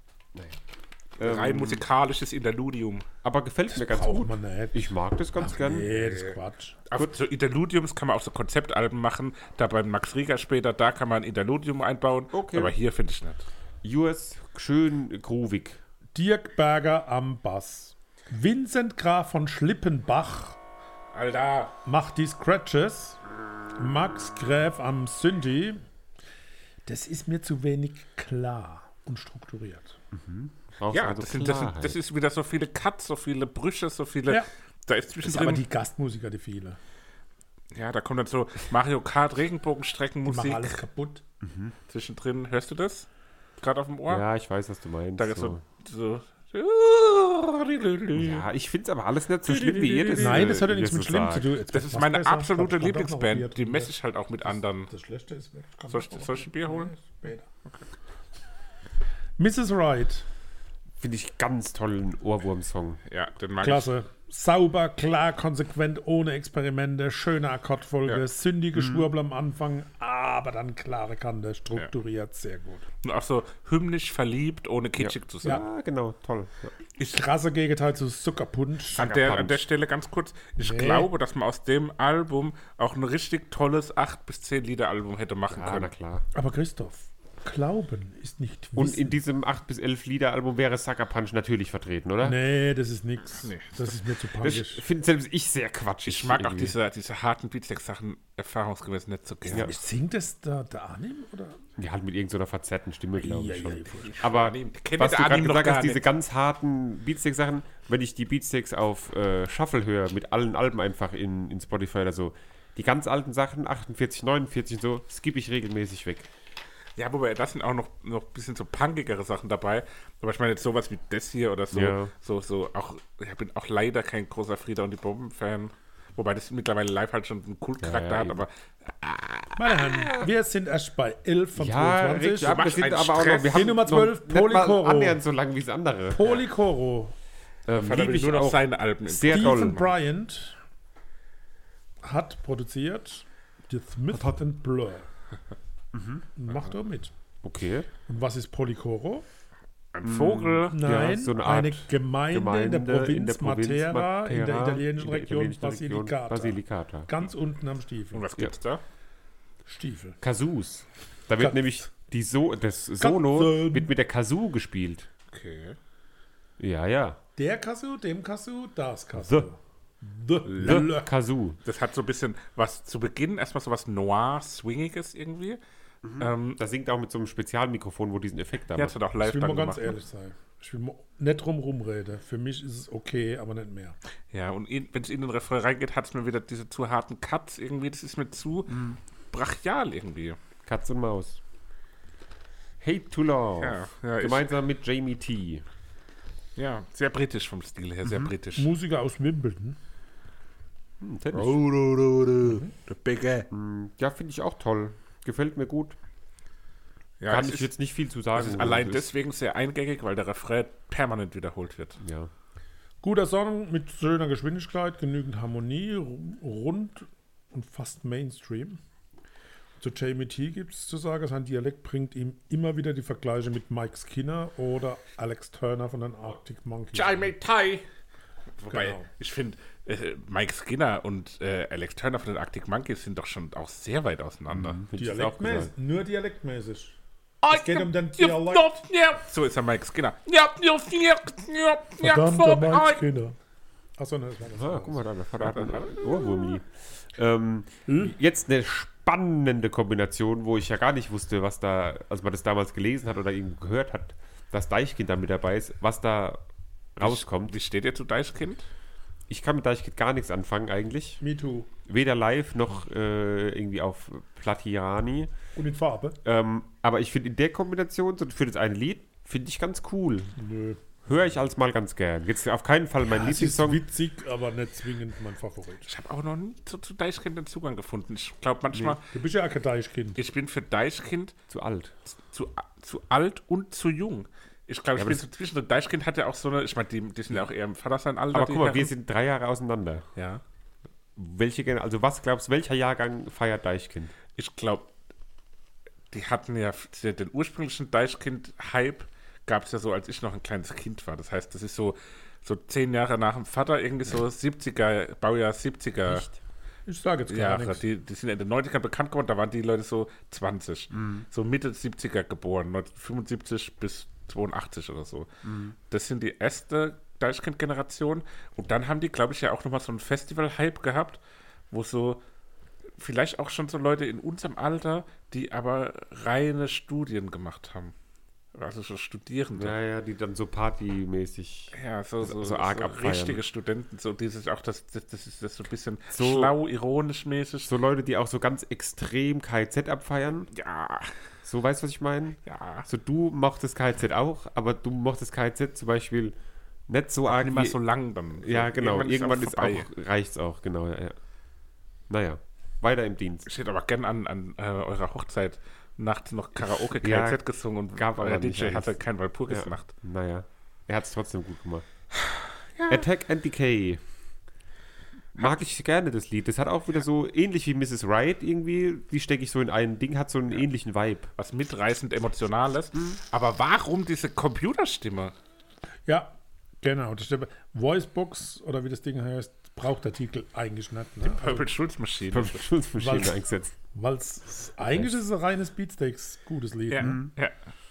Naja. Rein Ähm, musikalisches Interludium. aber gefällt mir ganz Braucht gut. man nicht. Ich mag das ganz gern. Nee, das ist Quatsch. Auf so Interludiums kann man auch so Konzeptalben machen. Da beim Max Rieger später, da kann man ein Interludium einbauen. Okay. Aber hier finde ich nicht. U S, schön groovig. Dirk Berger am Bass. Vincent Graf von Schlippenbach Alter. macht die Scratches. Max Gräf am Synthi. Das ist mir zu wenig klar und strukturiert. Brauchst Ja, also das, sind, das, sind, Klarheit. das ist wieder so viele Cuts, so viele Brüche, so viele. Ja. Da ist Das ist aber zwischendrin. die Gastmusiker, die viele. Ja, da kommt dann so Mario Kart Die machen Regenbogenstreckenmusik alles kaputt. zwischendrin. Hörst du das? Gerade auf dem Ohr? Ja, ich weiß, was du meinst. Da ist so. so. so Ja, ich finde es aber alles nicht so schlimm, wie ihr das Nein, äh, das hat ja ihr nichts so mit schlimm zu sagt. tun. Jetzt Das wird ist was meine besser. absolute Kommt- kommt doch noch Bier Lieblingsband. Die drin. messe ich halt auch mit anderen. Das Schlechte ist weg. Kann Soll man ich, auch soll ich ein Bier holen? später. Missus Wright. Finde ich ganz tollen Ohrwurm-Song. Ja, den mag Klasse. Sauber, klar, konsequent, ohne Experimente, schöne Akkordfolge, Ja. sündige Schwurbel am Anfang, aber dann klare Kante, strukturiert, sehr gut. ich. Und auch so hymnisch verliebt, ohne kitschig zu sein. Ja, genau, toll. Ja. Ich, Krasse Gegenteil zu Zuckerpunsch. an, der, Punch. an der Stelle ganz kurz, ich Nee. glaube, dass man aus dem Album auch ein richtig tolles acht bis zehn Lieder Album hätte machen Ah, na können. klar. Aber Christoph, Glauben ist nicht Und Wissen. in diesem acht bis elf Lieder-Album wäre Sucker Punch natürlich vertreten, oder? Nee, das ist nix. Nee. Das ist mir zu Das punkisch. finde selbst ich sehr quatschig. Ich mag auch irgendwie. diese, diese harten Beatsteaks-Sachen erfahrungsgemäß nicht so gerne. Ja. Singt das der, der Anim? Oder? Ja, halt mit irgendeiner verzerrten Stimme, glaube Ja, ich ja, schon. ja, furchtbar. Aber Anim, kennt was der du gerade Anim noch gesagt gar hast, diese nicht. ganz harten Beatsteaks-Sachen, wenn ich die Beatsteaks auf äh, Shuffle höre, mit allen Alben einfach in, in Spotify oder so, die ganz alten Sachen, achtundvierzig, neunundvierzig und so, skippe ich regelmäßig weg. Ja, wobei, das sind auch noch, noch ein bisschen so punkigere Sachen dabei. Aber ich meine jetzt sowas wie das hier oder so. Ja. So, so auch, ich bin auch leider kein großer Frieda und die Bomben-Fan. Wobei das mittlerweile live halt schon einen Kultcharakter Ja, ja, hat, eben. aber Meine Herren, wir sind erst bei elf von Ja, zweiundzwanzig. richtig, aber wir machst sind einen aber auch Stress. noch, wir Die haben Nummer noch zwölf, nicht mal Polychoro. annähernd so lang wie das andere. Polychoro. Ähm, Vater liebe will ich nur noch auch seine Alben. sehr Stephen doll. Bryant hat produziert The Smith and Blur. Macht er mit. Okay. Und was ist Polychoro? Ein Vogel. Nein, so eine Art eine Gemeinde, Gemeinde in der Provinz, in der Provinz Matera, in der Matera, italienischen in der Region italienischen Region Basilicata. Basilicata. Ganz unten am Stiefel. Und was gibt's da? Stiefel. Kazoos. Da wird Katz. nämlich die so das Solo Katzen. wird mit der Kazoo gespielt. Okay. Ja, ja. Der Kasu, dem Kasu, das Kasu. The. The. The Kazoo. Das hat so ein bisschen was zu Beginn erstmal so was Noir-Swingiges irgendwie. Ähm, Das singt auch mit so einem Spezialmikrofon, wo diesen Effekt da ja, das macht. hat auch live Ich will mal dann ganz gemacht. ehrlich sein. Ich will mal nicht drum rumreden. Für mich ist es okay, aber nicht mehr. Ja, und in, wenn es in den Refrain reingeht, hat es mir wieder diese zu harten Cuts irgendwie. Das ist mir zu brachial irgendwie. Katz und Maus. Hate to Love. Ja, ja, ich- Gemeinsam mit Jamie T. Ja, sehr britisch vom Stil her, sehr britisch. Musiker aus Wimbledon. Hm, Tennis. Der Bigger. Hm, Ja, finde ich auch toll. Gefällt mir gut. Ja, Kann es ich ist, jetzt nicht viel zu es sagen. ist wo allein es ist. deswegen sehr eingängig, weil der Refrain permanent wiederholt wird. Ja. Guter Song mit schöner Geschwindigkeit, genügend Harmonie, ru- rund und fast Mainstream. Zu Jamie T gibt es zu sagen, sein Dialekt bringt ihm immer wieder die Vergleiche mit Mike Skinner oder Alex Turner von den Arctic Monkeys. Jamie Ty. Wobei, Genau. ich finde, äh, Mike Skinner und äh, Alex Turner von den Arctic Monkeys sind doch schon auch sehr weit auseinander. Hätte ich jetzt auch Dialektmäßig, gesagt. nur dialektmäßig. Es geht um den Dialekt. So ist er Mike Skinner. Ja, ja, ja, ja, ja, Verdammter Mike vorbei. Skinner. Achso, ne, das war das. Ah, guck mal da, der Vater hat einen Ohrwurmli. Ähm, jetzt eine spannende Kombination, wo ich ja gar nicht wusste, was da, als man das damals gelesen hat oder irgendwo gehört hat, dass Deichkind da mit dabei ist, was da rauskommt. Wie steht ihr zu Deichkind? Ich kann mit Deichkind gar nichts anfangen eigentlich. Me too. Weder live noch äh, irgendwie auf Platiani. Und in Farbe? Ähm, aber ich finde in der Kombination, so für das eine Lied, finde ich ganz cool. Nö. Höre ich als mal ganz gern. Jetzt auf keinen Fall mein Es ist Lieblingssong. witzig, aber nicht zwingend mein Favorit. Ich habe auch noch nie zu, zu Deichkind den Zugang gefunden. Ich glaube manchmal, Du bist ja auch kein Deichkind. ich bin für Deichkind Zu alt. zu, zu alt und zu jung. Ich glaube, ich Ja, aber bin das- so zwischen. Und Deichkind hat ja auch so eine, ich meine, die, die sind ja auch eher im Vater sein Alter. Aber die guck mal, wir Herren. sind drei Jahre auseinander. Ja. Welche, Gen- also was glaubst du, welcher Jahrgang feiert Deichkind? Ich glaube, die hatten ja den ursprünglichen Deichkind-Hype gab es ja so, als ich noch ein kleines Kind war. Das heißt, das ist so, so zehn Jahre nach dem Vater, irgendwie so siebziger, Baujahr siebziger Ich sage jetzt gar Jahre. nichts. Die, die sind in den neunzigern bekannt geworden, da waren die Leute so zwanzig. So Mitte siebziger geboren, neunzehnhundertfünfundsiebzig bis zweiundachtzig oder so. Das sind die erste Deichkind-Generation. Und dann haben die, glaube ich, ja auch nochmal so einen Festival-Hype gehabt, wo so vielleicht auch schon so Leute in unserem Alter, die aber reine Studien gemacht haben. Also so Studierende. Ja, ja, die dann so partymäßig. Ja, so, so, so arg so abfeiern. richtige Studenten, so dieses auch das, das, das ist das so ein bisschen So- schlau, ironisch mäßig. So Leute, die auch so ganz extrem K Z abfeiern. Ja, So, weißt du, was ich meine? ja. So, du mochtest K Z auch, aber du mochtest K Z zum Beispiel nicht so arg. Nicht mal wie- so lang dann. ja, genau. Irgendwann, ist auch, vorbei. reicht's auch, genau. Ja, ja. Naja, weiter im Dienst. Ich hätte aber gern an, an äh, eurer Hochzeit nachts noch Karaoke K Ja, Z gesungen und gab aber euer nicht D J alles. hatte kein Walpurgis Ja. Nacht. Naja, er hat es trotzdem gut gemacht. Attack and Decay. Mag ich gerne das Lied. Das hat auch wieder so ähnlich wie Missus Wright irgendwie. Die stecke ich so in ein Ding, hat so einen ähnlichen Vibe. Was mitreißend Emotionales. Mhm. Aber warum diese Computerstimme? Ja, genau. Das stimmt. Voicebox oder wie das Ding heißt, braucht der Titel eigentlich nicht. Ne? Purple Schulz Maschine. Schutzmaschine Was? eingesetzt. Weil es eigentlich ist es ein reines Beatsteaks gutes Lied. Ja, Ne? ja.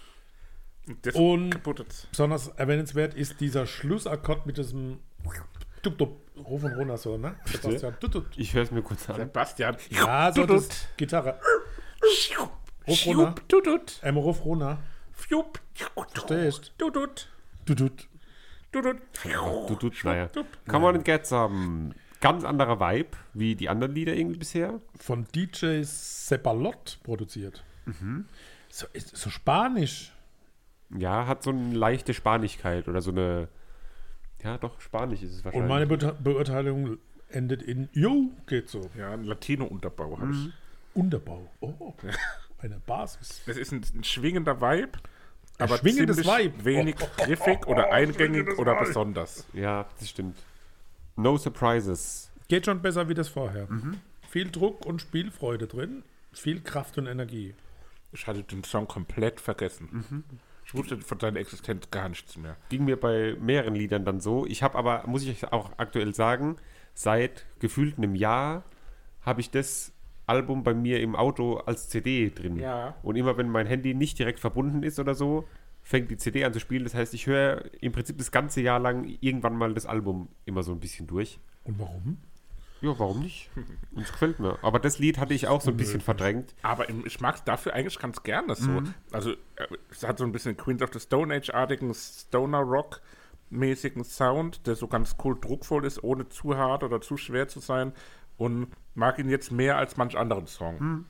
Das Und kaputtet. besonders erwähnenswert ist dieser Schlussakkord mit diesem Dup, Dup, Ruf und runter so, ne? Sebastian. Tut, tut. Ich höre es mir kurz an. Sebastian. Ja, so Tutut. das Gitarre. Ruf runter. Schup, tutut. Ähm, Ruf runter. Fjup. Verstehst? Tutut. Du, du. Tutut. Du tut, naja. Come on and get some. Ganz anderer Vibe wie die anderen Lieder irgendwie bisher. Von D J Sebalot produziert. Mhm. So, ist, so spanisch. Ja, hat so eine leichte Spanigkeit oder so eine. Ja, doch, Spanisch ist es wahrscheinlich. Und meine Beurte- Beurteilung endet in Jo, geht so. Ja, ein Latino-Unterbau habe ich. Unterbau. Oh, eine Basis. Es ist ein, ein schwingender Vibe, aber schwingendes ziemlich Vibe. wenig griffig oder eingängig oder besonders. Ja, das stimmt. No surprises. Geht schon besser wie das vorher. Viel Druck und Spielfreude drin, viel Kraft und Energie. Ich hatte den Song komplett vergessen. Ich wusste von seiner Existenz gar nichts mehr. Ging mir bei mehreren Liedern dann so. Ich habe aber, muss ich auch aktuell sagen, seit gefühlt einem Jahr habe ich das Album bei mir im Auto als C D drin. Ja. Und immer wenn mein Handy nicht direkt verbunden ist oder so, fängt die C D an zu spielen. Das heißt, ich höre im Prinzip das ganze Jahr lang irgendwann mal das Album immer so ein bisschen durch. Und warum? Ja, warum nicht? Uns gefällt mir. Aber das Lied hatte ich auch so ein bisschen verdrängt. Aber im, ich mag es dafür eigentlich ganz gerne so. Also äh, es hat so ein bisschen Queens of the Stone Age-artigen Stoner-Rock-mäßigen Sound, der so ganz cool druckvoll ist, ohne zu hart oder zu schwer zu sein. Und mag ihn jetzt mehr als manch anderen Song. Hm.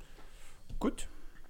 Gut.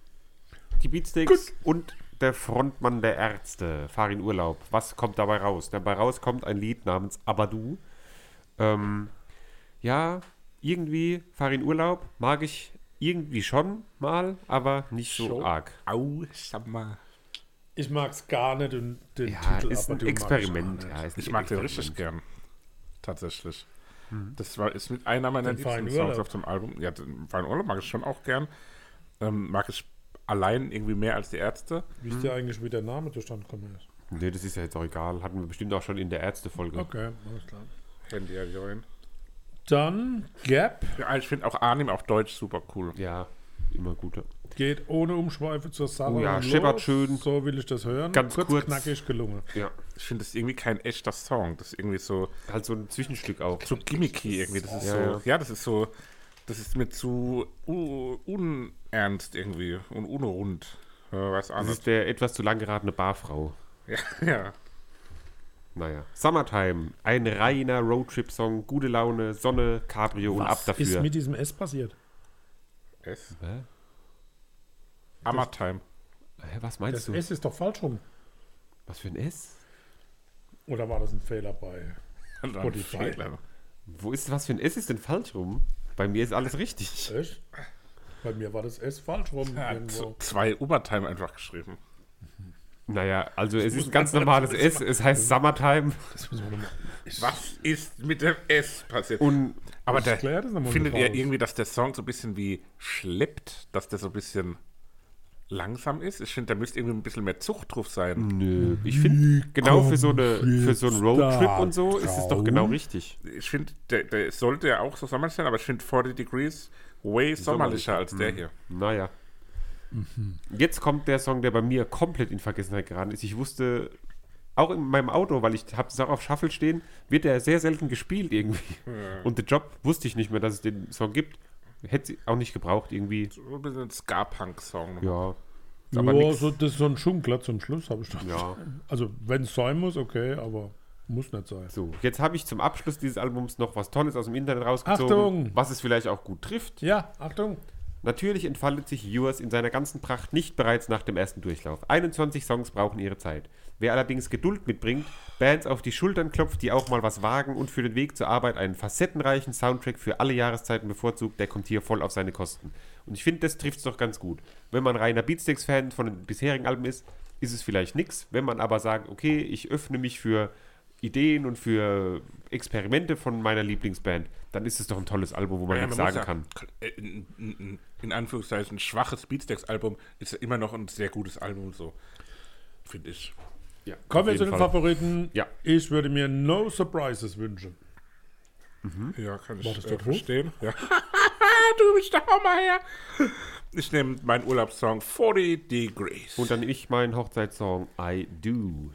Die Beatsteaks und der Frontmann der Ärzte fahren in Urlaub. Was kommt dabei raus? Dabei raus kommt ein Lied namens Abadu. Ähm, ja, irgendwie fahren in Urlaub. Mag ich irgendwie schon mal, aber nicht so Schon. arg. Au, sag mal. Ich mag es gar nicht, den, den Ja, Titel, ist aber ein du magst Experiment. auch Ja, nicht. ist ein Ich mag den Experiment. richtig gern. Tatsächlich. Das war, ist mit einer meiner Den Farin liebsten Songs Urlaub. auf dem Album. Ja, den Farin Urlaub mag ich schon auch gern. Ähm, mag ich allein irgendwie mehr als die Ärzte. Wisst ihr eigentlich, wie der Name zustande gekommen ist? Nee, das ist ja jetzt auch egal. Hatten wir bestimmt auch schon in der Ärzte-Folge. Okay, alles klar. Handy join. Dann Gap Ja, ich finde auch Arnim auf Deutsch super cool. Ja, immer gute. geht ohne Umschweife zur Sache. Oh ja, los. scheppert schön. So will ich das hören. Ganz kurz. knackig gelungen. Ja, Ich finde das irgendwie kein echter Song. Das ist irgendwie so, halt so ein Zwischenstück auch. so gimmicky irgendwie. Das ist Ja, so, ja. ja. das ist so, das ist mir zu uh, unernst irgendwie und unrund. Ja, weiß auch Das nicht. ist der etwas zu lang geratene Barfrau. Ja, ja. Naja. Summertime. Ein reiner Roadtrip-Song. Gute Laune, Sonne, Cabrio und ab Was dafür. ist mit diesem S passiert? S. Hä? Hammertime. Hä, was meinst Das du? S ist doch falsch rum. Was für ein S? Oder war das ein Fehler bei Spotify? Fehler. Wo ist was für ein S ist denn falsch rum? Bei mir ist alles richtig. Echt? Bei mir war das S falsch rum. Er hat irgendwo. zwei Obertime einfach geschrieben. Naja, also es ist ein ganz normales S. Es heißt Summertime. Das müssen wir noch mal. Was ist mit dem S passiert? Und Aber der, klär das noch mal findet mit ihr raus. irgendwie, dass der Song so ein bisschen wie schleppt, dass der so ein bisschen langsam ist? Ich finde, da müsste irgendwie ein bisschen mehr Zucht drauf sein. nö, ich finde, genau für so, eine, für so einen Roadtrip und so ist es doch genau richtig. Ich finde, der, der sollte ja auch so sommerlich sein, aber ich finde vierzig Degrees way sommerlicher als der hier. Naja. Jetzt kommt der Song, der bei mir komplett in Vergessenheit geraten ist. Ich wusste, auch in meinem Auto, weil ich habe es auch auf Shuffle stehen, wird der sehr selten gespielt irgendwie. Und The Job wusste ich nicht mehr, dass es den Song gibt. Hätte sie auch nicht gebraucht irgendwie. So ein bisschen ein Ska-Punk-Song. Ja. Ja, Aber nix. so, das ist so ein Schunkler zum Schluss, habe ich doch. Ja. Also, wenn es sein muss, okay, aber muss nicht sein. So, jetzt habe ich zum Abschluss dieses Albums noch was Tolles aus dem Internet rausgezogen, Achtung! was es vielleicht auch gut trifft. Ja, Achtung. Natürlich entfaltet sich Yours in seiner ganzen Pracht nicht bereits nach dem ersten Durchlauf. einundzwanzig Songs brauchen ihre Zeit. Wer allerdings Geduld mitbringt, Bands auf die Schultern klopft, die auch mal was wagen und für den Weg zur Arbeit einen facettenreichen Soundtrack für alle Jahreszeiten bevorzugt, der kommt hier voll auf seine Kosten. Und ich finde, das trifft es doch ganz gut. Wenn man reiner Beatsteaks-Fan von den bisherigen Alben ist, ist es vielleicht nix. Wenn man aber sagt, okay, ich öffne mich für Ideen und für Experimente von meiner Lieblingsband, dann ist es doch ein tolles Album, wo man Ja, nichts man sagen muss kann. ja, äh, in, in, in, in Anführungszeichen, schwaches Beatsteaks-Album ist ja immer noch ein sehr gutes Album, so. Finde ich. Ja, Kommen auf wir zu jeden den Fall. Favoriten. Ja. Ich würde mir No Surprises wünschen. Ja, kann ich War das äh, dort hoch? verstehen. Ja. Du bist der Hammer her. Ich nehme meinen Urlaubssong vierzig Degrees. Und dann ich meinen Hochzeitssong I Do.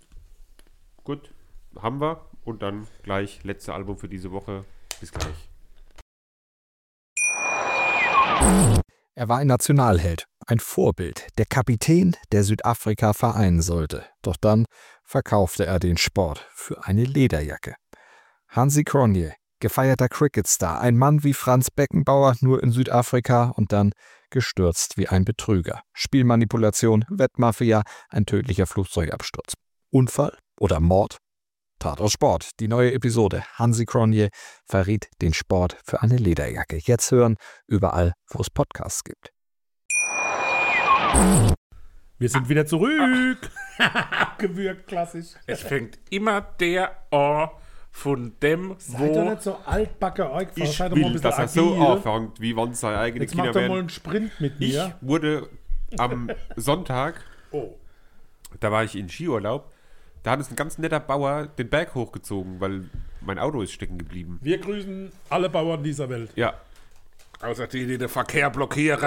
Gut, haben wir. Und dann gleich letzte Album für diese Woche. Bis gleich. Er war ein Nationalheld, ein Vorbild, der Kapitän, der Südafrika vereinen sollte. Doch dann verkaufte er den Sport für eine Lederjacke. Hansi Cronje, gefeierter Cricketstar, ein Mann wie Franz Beckenbauer, nur in Südafrika und dann gestürzt wie ein Betrüger. Spielmanipulation, Wettmafia, ein tödlicher Flugzeugabsturz. Unfall oder Mord? Tatort Sport, die neue Episode. Hansi Cronje verriet den Sport für eine Lederjacke. Jetzt hören, überall, wo es Podcasts gibt. Wir sind wieder zurück. Abgewürgt, klassisch. Es fängt immer der an von dem, Seid doch wo... nicht so altbacke euch. Ich Seid doch mal ein will, bisschen dass er so agil. anfängt, wie wenn es seine eigene Jetzt mach Kinder doch mal wären. einen Sprint mit Ich mir. wurde am Sonntag, Oh. da war ich in Skiurlaub, da hat uns ein ganz netter Bauer den Berg hochgezogen, weil mein Auto ist stecken geblieben. Wir grüßen alle Bauern dieser Welt. Ja, Außer die, die den Verkehr blockieren.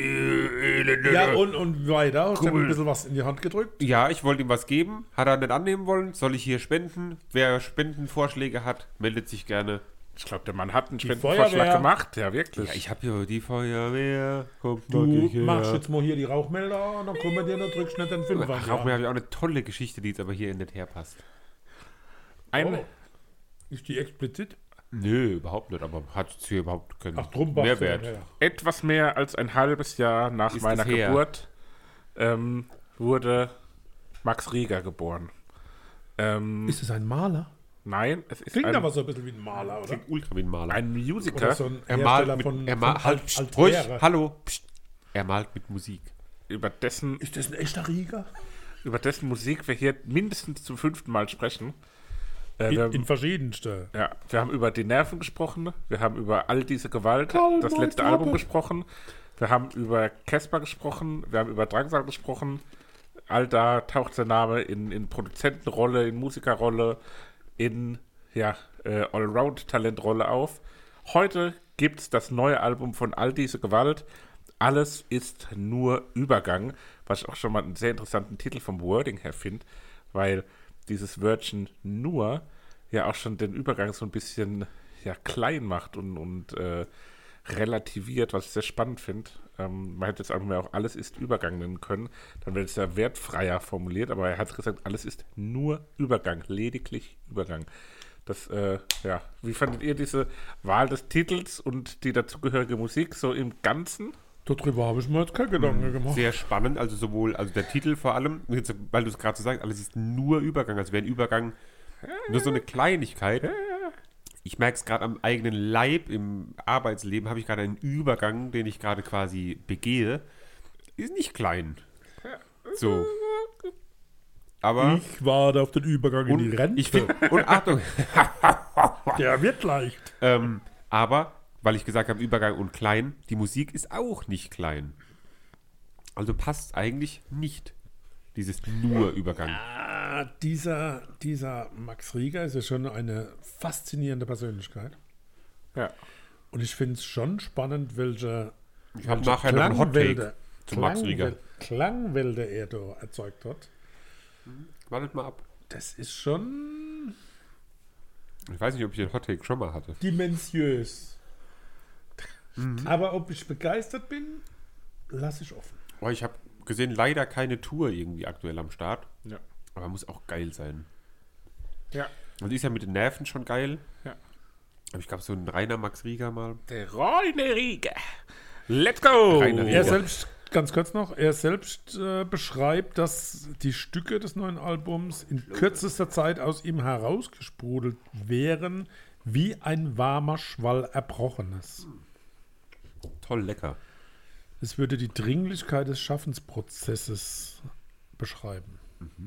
Ja, und, und weiter. Ich habe ein bisschen was in die Hand gedrückt. ja, ich wollte ihm was geben, hat er nicht annehmen wollen, soll ich hier spenden? Wer Spendenvorschläge hat, meldet sich gerne. Ich glaube, der Mann hat einen Feuerwehr. Spendenvorschlag gemacht. Ja, wirklich. Ja, ich habe ja die Feuerwehr, kommt Du doch her. machst jetzt mal hier die Rauchmelder und dann kommen wir dir noch drückst nicht den Fünfer. Rauchmelder habe ich auch eine tolle Geschichte, die jetzt aber hier nicht herpasst. Ein, Oh. Ist die explizit? Nö, überhaupt nicht, aber hat jetzt hier überhaupt keinen Ach, drum machst du Mehrwert. ja, ja. etwas mehr als ein halbes Jahr nach Ist meiner es her? Geburt ähm, wurde Max Rieger geboren. Ähm, Ist es ein Maler? nein, es ist Klingt ein, aber so ein bisschen wie ein Maler, oder? Klingt ultra wie ein Maler. ein Oder Musiker, so ein er Hersteller malt mit, von, er von malt, halt, Alt- Altäre. ruhig, hallo, pst. Er malt mit Musik. über dessen, Ist das ein echter Rieger? über dessen Musik wir hier mindestens zum fünften Mal sprechen. Äh, In, wir, in verschiedenste. ja, wir haben über die Nerven gesprochen, wir haben über all diese Gewalt, Karl das letzte Neutrabe. Album gesprochen, wir haben über Casper gesprochen, wir haben über Drangsal gesprochen. All da taucht sein Name in, in Produzentenrolle, in Musikerrolle, in ja, äh, Allround-Talentrolle auf. Heute gibt es das neue Album von All diese Gewalt. Alles ist nur Übergang, was ich auch schon mal einen sehr interessanten Titel vom Wording her finde, weil dieses Wörtchen nur ja auch schon den Übergang so ein bisschen ja, klein macht und, und äh, relativiert, was ich sehr spannend finde. Ähm, man hätte jetzt einfach mal auch alles ist Übergang nennen können, dann wäre es ja wertfreier formuliert, aber er hat gesagt, alles ist nur Übergang, lediglich Übergang. Das, äh, ja, wie fandet ihr diese Wahl des Titels und die dazugehörige Musik so im Ganzen? Darüber habe ich mir jetzt keine Gedanken gemacht. Sehr spannend, also sowohl, also der Titel vor allem, jetzt, weil du es gerade so sagst, alles ist nur Übergang, also wäre ein Übergang nur so eine Kleinigkeit. Ich merke es gerade am eigenen Leib, im Arbeitsleben habe ich gerade einen Übergang, den ich gerade quasi begehe. Ist nicht klein. So. Aber Ich warte auf den Übergang in die und, Rente. ich finde, und Achtung, Der wird leicht. ähm, aber, weil ich gesagt habe, Übergang und klein, die Musik ist auch nicht klein. Also passt eigentlich nicht dieses nur Übergang. Ah, dieser, dieser Max Rieger ist ja schon eine faszinierende Persönlichkeit. Ja. Und ich finde es schon spannend, welche, Ich habe welche nachher noch einen Hottake Klangwälder- zu Max Rieger. Klangwäl- Klangwälder er da erzeugt hat. Wartet mal ab. Das ist schon Ich weiß nicht, ob ich den Hottake schon mal hatte. dimensiös. Mhm. Aber ob ich begeistert bin, lasse ich offen. Oh, ich habe gesehen, leider keine Tour irgendwie aktuell am Start. Ja. Aber muss auch geil sein. Ja. Und die ist ja mit den Nerven schon geil. Ja. Aber ich glaube, so ein reiner Max Rieger mal. Der Rainer Rieger. Let's go! Rainer Rieger. Er selbst, ganz kurz noch, er selbst äh, beschreibt, dass die Stücke des neuen Albums in kürzester Zeit aus ihm herausgesprudelt wären, wie ein warmer Schwall Erbrochenes. Toll lecker. Es würde die Dringlichkeit des Schaffensprozesses beschreiben.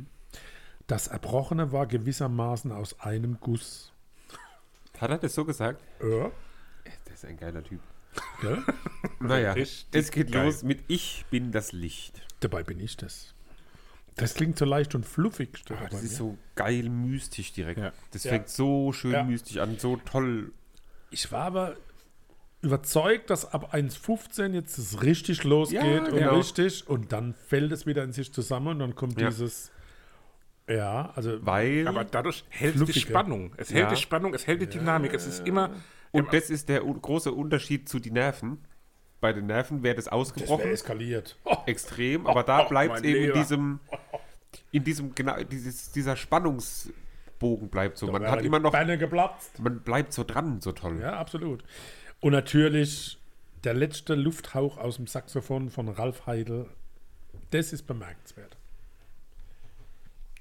Das Erbrochene war gewissermaßen aus einem Guss. Hat er das so gesagt? Ja, Das ist ein geiler Typ. gell? Naja, Richtig es geht geil. los mit Ich bin das Licht. Dabei bin ich das. Das klingt so leicht und fluffig. steht Ah, da das bei ist mir. so geil mystisch direkt. Ja. Das Ja. fängt so schön Ja. mystisch an, so toll. Ich war aber überzeugt, dass ab eins fünfzehn jetzt es richtig losgeht Ja, und genau. richtig und dann fällt es wieder in sich zusammen und dann kommt Ja. dieses, ja, also Weil, Aber dadurch hält die Fluffige. Spannung. Es hält Ja. die Spannung, es hält die Dynamik. Es ist immer. und das ist der u- große Unterschied zu den Nerven. Bei den Nerven wäre das das wäre ausgebrochen. eskaliert. Extrem, aber da oh, bleibt es mein eben in Lieber. diesem, in diesem, genau, dieses, dieser Spannungsbogen bleibt so. Man Da hat wäre die immer noch, Beine geplatzt. man bleibt so dran, so toll. Ja, absolut. Und natürlich der letzte Lufthauch aus dem Saxophon von Ralf Heidel, das ist bemerkenswert.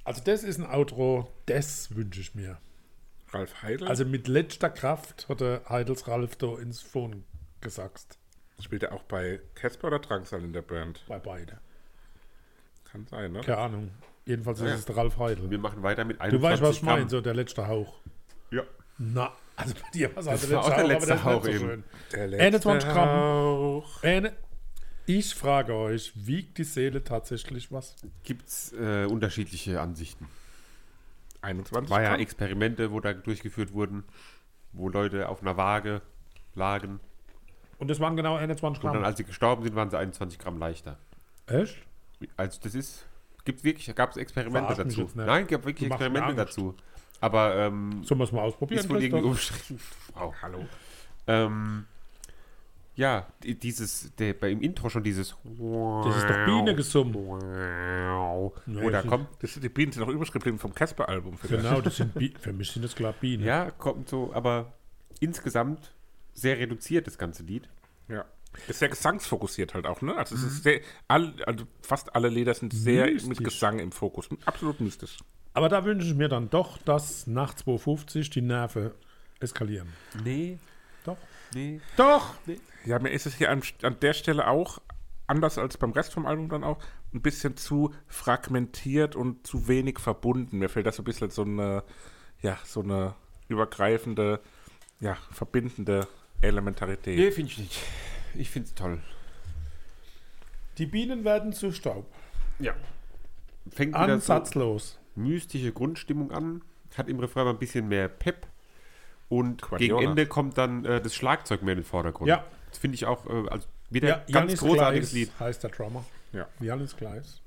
Also das ist ein Outro, das wünsche ich mir. Ralf Heidel. Also mit letzter Kraft hat der Heidels Ralf da ins Phone gesagt. Spielt er auch bei Casper oder Drangsal in der Band? Bei beide. Kann sein, ne? Keine Ahnung. Jedenfalls ist Ja. es der Ralf Heidel. Wir machen weiter mit Du einundzwanzig weißt, was ich Gramm. meine, so der letzte Hauch. Ja. Na, also bei dir war es Das also war auch der letzte aber Hauch das ist nicht so eben. schön. Der einundzwanzig Gramm. Hauch. Eine, ich frage euch, wiegt die Seele tatsächlich was? Gibt es äh, unterschiedliche Ansichten. einundzwanzig War ja Gramm. Experimente, wo da durchgeführt wurden, wo Leute auf einer Waage lagen. Und das waren genau einundzwanzig Und dann, Gramm. als sie gestorben sind, waren sie einundzwanzig Gramm leichter. Echt? Also das ist, gibt wirklich, gab es Experimente Verarsch mich dazu. jetzt nicht. Nein, gab wirklich Du machst mir Experimente Angst. dazu. Aber ähm, Sollen wir es mal ausprobieren? ist wohl irgendwie Christoph? umstritten. Wow. Hallo. Ähm, ja, die- dieses, der, bei im Intro schon dieses Das ist doch Bienengesumm. Wo Nee, da das kommt, Das sind die Bienen, sind noch übrig geblieben vom Casper-Album. Genau, das sind Bi- für mich sind das klar Bienen. ja, kommt so, aber insgesamt sehr reduziert, das ganze Lied. Ja. Ist sehr gesangsfokussiert halt auch, ne? Also es Mhm. ist sehr, all, also fast alle Lieder sind sehr Mystisch. mit Gesang im Fokus. Absolut mystisch. Aber da wünsche ich mir dann doch, dass nach zwei Uhr fünfzig die Nerven eskalieren. Nee, Doch. nee. Doch! Ja, mir ist es hier an, an der Stelle auch, anders als beim Rest vom Album dann auch, ein bisschen zu fragmentiert und zu wenig verbunden. Mir fehlt da so ein bisschen so eine, ja, so eine übergreifende, ja, verbindende Elementarität. Nee, finde ich nicht. Ich finde es toll. Die Bienen werden zu Staub. Ja. Fängt wieder so Ansatzlos. mystische Grundstimmung an, hat im Refrain mal ein bisschen mehr Pep und Quadiola. gegen Ende kommt dann äh, das Schlagzeug mehr in den Vordergrund. Ja. Das finde ich auch äh, also wieder Ja, ganz Janis großartiges Gleis Lied. heißt der Drummer. Ja. Janis Gleis.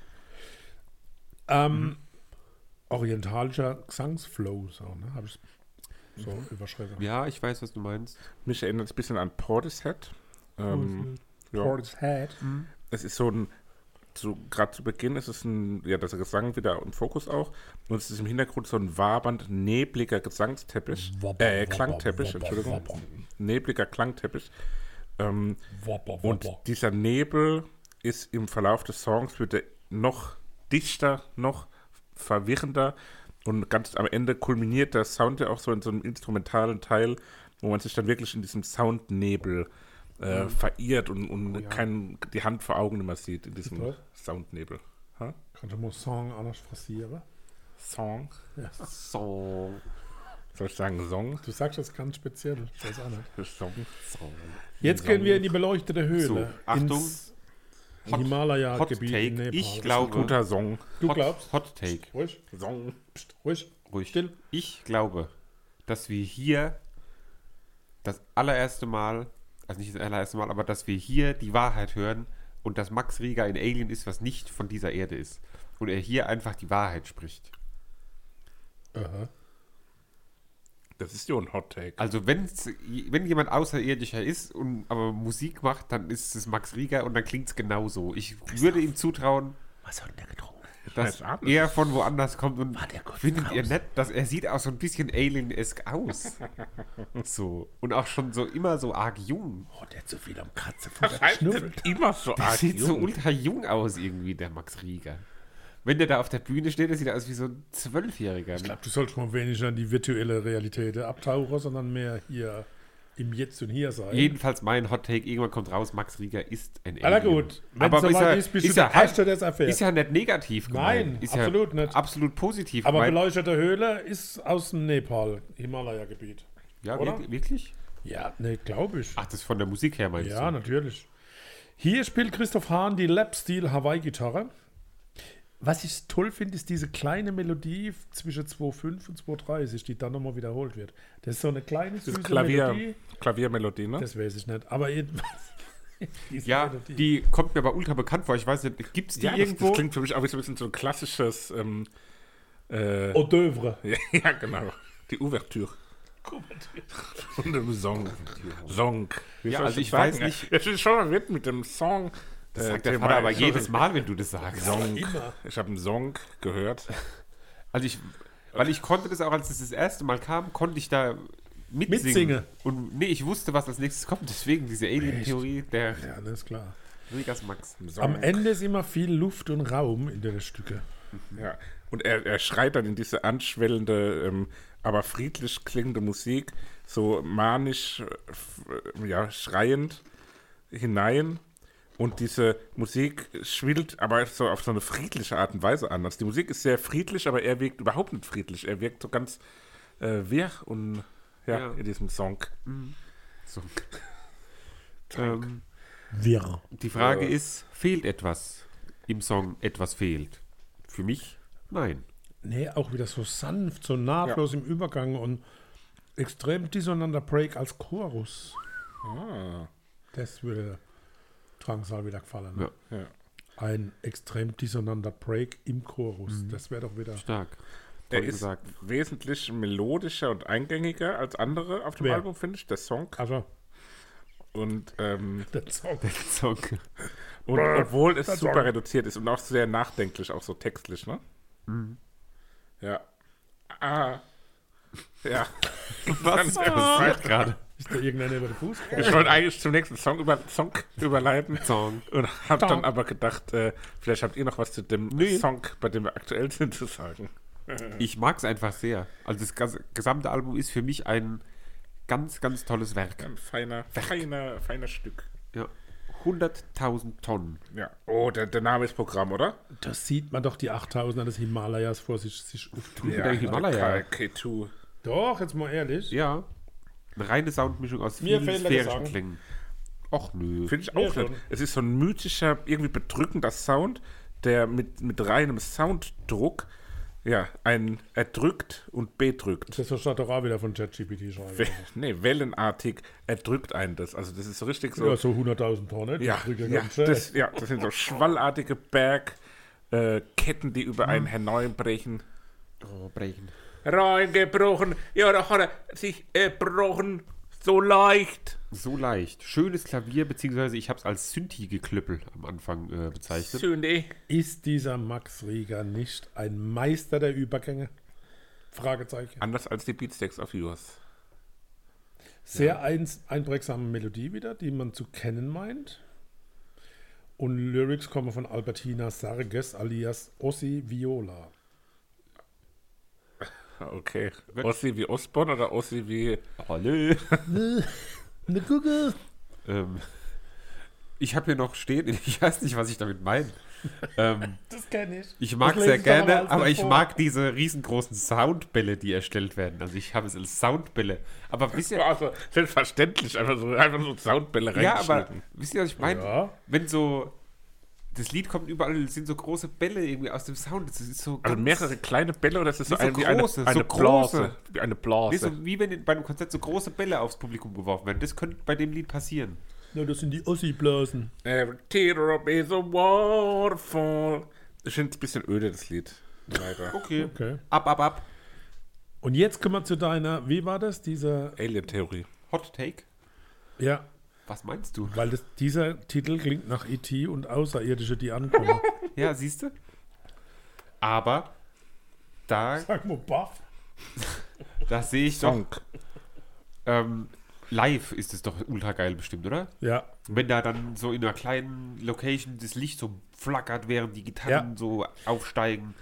Ähm, Mhm. Orientalischer Gesangsflow, so, ne? Habe ich so überschrieben. Ja, ich weiß, was du meinst. Mich erinnert es ein bisschen an Portishead. Ähm, ja. Portishead. Es ist so ein, so, gerade zu Beginn ist es ein, ja, das Gesang wieder im Fokus auch. Und es ist im Hintergrund so ein wabernd, nebliger Gesangsteppich. Wopper, Äh, wopper, Klangteppich, wopper, Entschuldigung. wopper. Nebliger Klangteppich. Ähm, Wopper, und wopper. dieser Nebel ist im Verlauf des Songs wird er noch dichter, noch verwirrender. Und ganz am Ende kulminiert der Sound ja auch so in so einem instrumentalen Teil, wo man sich dann wirklich in diesem Soundnebel äh, verirrt und, und kein, die Hand vor Augen immer sieht in diesem Was? Soundnebel. Ha? Kannst du mal Song anders phrasieren? Song? Song. Soll ich sagen Song? Du sagst das ganz speziell. Ich weiß auch nicht. Das Song. Jetzt gehen wir in die beleuchtete Höhle. So, Achtung. Ins Hot- Himalaya-Gebiet Hot in Take. Nepal. Ich glaube, Guter Song. Du Hot, glaubst? Hot Take. Ruhig, Song. pst, ruhig. Ruhig. Still. Ich glaube, dass wir hier das allererste Mal, also nicht das allererste Mal, aber dass wir hier die Wahrheit hören und dass Max Rieger ein Alien ist, was nicht von dieser Erde ist. Und er hier einfach die Wahrheit spricht. Aha. Das ist ja ein Hot Take. Also wenn's, wenn jemand außerirdischer ist und aber Musik macht, dann ist es Max Rieger und dann klingt es genauso. Ich würde ihm zutrauen, Was hat denn der getrunken? dass weiß auch nicht. er von woanders kommt und War der kurz findet ihr raus? nett, dass er sieht auch so ein bisschen Alien-esk aus. So. Und auch schon so immer so arg jung. Oh, der hat so viel am Katze von der Halt Schnuffelt. immer so Der arg sieht so jung. ultra jung aus irgendwie, der Max Rieger. Wenn der da auf der Bühne steht, der sieht aus wie so ein Zwölfjähriger. Ich glaube, du sollst mal weniger in die virtuelle Realität abtauchen, sondern mehr hier im Jetzt und Hier sein. Jedenfalls mein Hot Take, irgendwann kommt raus, Max Rieger ist ein Alien. Aller gut. Wenn Aber es ist soweit ja, ist, bist ist du ja, der Erste, der es erfährt. ist ja nicht negativ gemeint. Nein, ist absolut ja nicht. Absolut positiv Aber gemeint. beleuchtete Höhle ist aus dem Nepal, Himalaya-Gebiet. Ja, oder? wirklich- wirklich? Ja, ne, glaube ich. Ach, das ist von der Musik her meinst Ja, du? natürlich. Hier spielt Christoph Hahn die Lap-Steel-Hawaii-Gitarre. Was ich toll finde, ist diese kleine Melodie zwischen zwei Komma fünf und zwei Komma dreißig, die dann nochmal wiederholt wird. Das ist so eine kleine, Das süße ist Klavier, Melodie. Klaviermelodie, ne? Das weiß ich nicht. Aber jedenfalls. diese Ja, Melodie. die kommt mir aber ultra bekannt vor. Ich weiß nicht, gibt es die ja, das, irgendwo? das klingt für mich auch wie so ein bisschen so ein klassisches ähm, äh, Hors d'oeuvre. ja, ja, genau. Die Ouvertüre von dem Song. Song. Wie Ja, soll also das ich sagen? weiß nicht- Ja, ich bin schon verwirrt mit dem Song. das äh, sagt der Thema. Vater aber Ich- jedes Mal, wenn du das sagst. Song. Immer. Ich habe einen Song gehört. Also ich, weil ich konnte das auch, als es das erste Mal kam, konnte ich da mitsingen. Mitsingen. Und nee, ich wusste, was als nächstes kommt. Deswegen diese Alien-Theorie der Ja, das ist klar. Rigas Max. Song. Am Ende ist immer viel Luft und Raum in den Stücke. Ja. Und er, er schreit dann in diese anschwellende, ähm, aber friedlich klingende Musik, so manisch, äh, f- ja, schreiend hinein. Und diese Musik schwillt aber so auf so eine friedliche Art und Weise an. Also die Musik ist sehr friedlich, aber er wirkt überhaupt nicht friedlich. Er wirkt so ganz äh, wirr und ja, Ja. in diesem Song. So. ähm, Wirr. die Frage ist, fehlt etwas im Song? Etwas fehlt. Für mich, nein. Nee, auch wieder so sanft, so nahtlos im Übergang und extrem dissonanter Break als Chorus. Ah, Das würde Drangsal wieder gefallen. Ja. ja. Ein extrem dissonanter Break im Chorus. Das wäre doch wieder. Stark. Er Toll ist gesagt. wesentlich melodischer und eingängiger als andere auf dem Wer? Album, finde ich, der Song. Also, Und, ähm, der Song. Song. und obwohl es der super Song. reduziert ist und auch sehr nachdenklich, auch so textlich, ne? Ja. Ah. Ja. Was passiert gerade? Ist da irgendeiner über den Fuß Ich gefallen? wollte eigentlich zum nächsten Song, über, Song überleiten Song. und habe dann Song. aber gedacht, äh, vielleicht habt ihr noch was zu dem Nee. Song, bei dem wir aktuell sind, zu sagen. Ich mag es einfach sehr. Also das gas- gesamte Album ist für mich ein ganz, ganz tolles Werk. Ein feiner, feiner, feiner Stück. Ja. hunderttausend Tonnen. Ja. Oh, der, der Name ist Programm, oder? Da sieht man doch die achttausender des Himalayas vor sich, sich auftun. der Himalaya. K zwei. Doch, jetzt mal ehrlich. Ja. Eine reine Soundmischung aus Mir vielen fehlt der sphärischen Gesang. Klängen. Och nö. Finde ich Mir auch schon. nicht. Es ist so ein mythischer, irgendwie bedrückender Sound, der mit, mit reinem Sounddruck ja, einen erdrückt und bedrückt. Das ist doch auch wieder von ChatGPT schreiben. We nee, wellenartig erdrückt einen das. Also das ist so richtig so. Ja, so hunderttausend Tonnen. Ja, das kriegt ja, ganz schön. das, ja, das sind so schwallartige Bergketten, äh, Ketten, die über einen hineinbrechen. Oh, brechen. Reingebrochen, ja, da hat er sich erbrochen, so leicht. So leicht. Schönes Klavier, beziehungsweise ich habe es als Synthi-Geklöppel am Anfang äh, bezeichnet. Sünde. Ist dieser Max Rieger nicht ein Meister der Übergänge? Fragezeichen. Anders als die Beatsteaks of Yours. Sehr eins, einprägsame Melodie wieder, die man zu kennen meint. Und Lyrics kommen von Albertina Sarges alias Ossi Viola. Okay. Ossi wie Osborn oder Ossi wie... Hallo. Ne Google. ähm, ich habe hier noch stehen, ich weiß nicht, was ich damit meine. ähm, Das kenne ich. ich mag Das sehr lese ich doch mal gerne, als aber ich vor. mag diese riesengroßen Soundbälle, die erstellt werden. Also ich habe es als Soundbälle. Aber wisst ihr, Also, selbstverständlich, einfach so, einfach so Soundbälle ja, aber reingeschnitten. wisst ihr, was ich meine? Ja. Wenn so, das Lied kommt überall, es sind so große Bälle irgendwie aus dem Sound. Das ist so Also ganz- mehrere kleine Bälle oder ist das so, Wie so ein, wie eine, große, eine so Blase? große. Wie eine Nee, Blase. so wie wenn bei einem Konzert so große Bälle aufs Publikum geworfen werden. Das könnte bei dem Lied passieren. Ja, das sind die Ossi-Blasen. Every teardrop is a waterfall. Ich finde es ein bisschen öde, das Lied. Leider. Okay. Okay. Ab, ab, ab. Und jetzt kommen wir zu deiner, wie war das, dieser, Alien-Theorie. Hot Take. ja, Was meinst du? weil das, dieser Titel klingt nach E T und Außerirdische, die ankommen. Ja, siehst du? Aber da, Sag mal, baff. da sehe ich doch, Song. ähm, live ist es doch ultra geil bestimmt, oder? Ja, Wenn da dann so in einer kleinen Location das Licht so flackert, während die Gitarren Ja. so aufsteigen.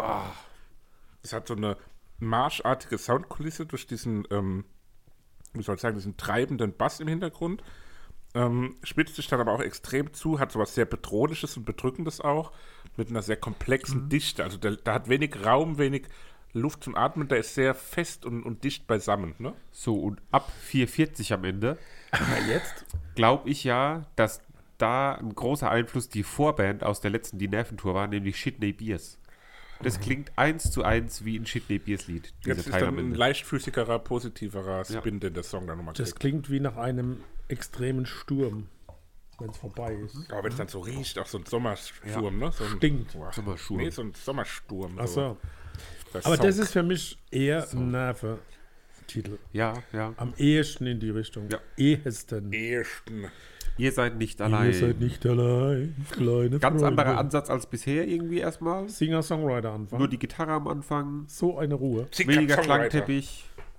Es hat so eine marschartige Soundkulisse durch diesen, ähm, wie soll ich sagen, diesen treibenden Bass im Hintergrund. Ähm, spitzt sich dann aber auch extrem zu, hat sowas sehr Bedrohliches und Bedrückendes auch, mit einer sehr komplexen Dichte. Also der, da hat wenig Raum, wenig Luft zum Atmen, der ist sehr fest und, und dicht beisammen. Ne? So, und ab vier vierzig am Ende jetzt? glaube ich ja, dass da ein großer Einfluss die Vorband aus der letzten Die Nerventour war, nämlich Shitney Beers. Das klingt eins zu eins wie ein Shitney Beers Lied. Diese Jetzt ist Teil dann am ein Ende. leichtfüßigerer, positiverer Spin, den der Song dann nochmal Das kriegt. klingt wie nach einem extremen Sturm, wenn es vorbei ist. Aber wenn es dann so riecht, auch so ein Sommersturm, ne? So ein, Stinkt. Boah. Sommersturm. Nee, so ein Sommersturm. Ach so. Der Aber Song. das ist für mich eher ein Nerve-Titel. Ja, ja. Am ehesten in die Richtung. Ja. Ehesten. Ersten. Ihr seid nicht allein. Ihr seid nicht allein, kleine Ganz Freunde. anderer Ansatz als bisher irgendwie erstmal. Singer-Songwriter-Anfang. Nur die Gitarre am Anfang, So eine Ruhe. weniger Songwriter. Klangteppich.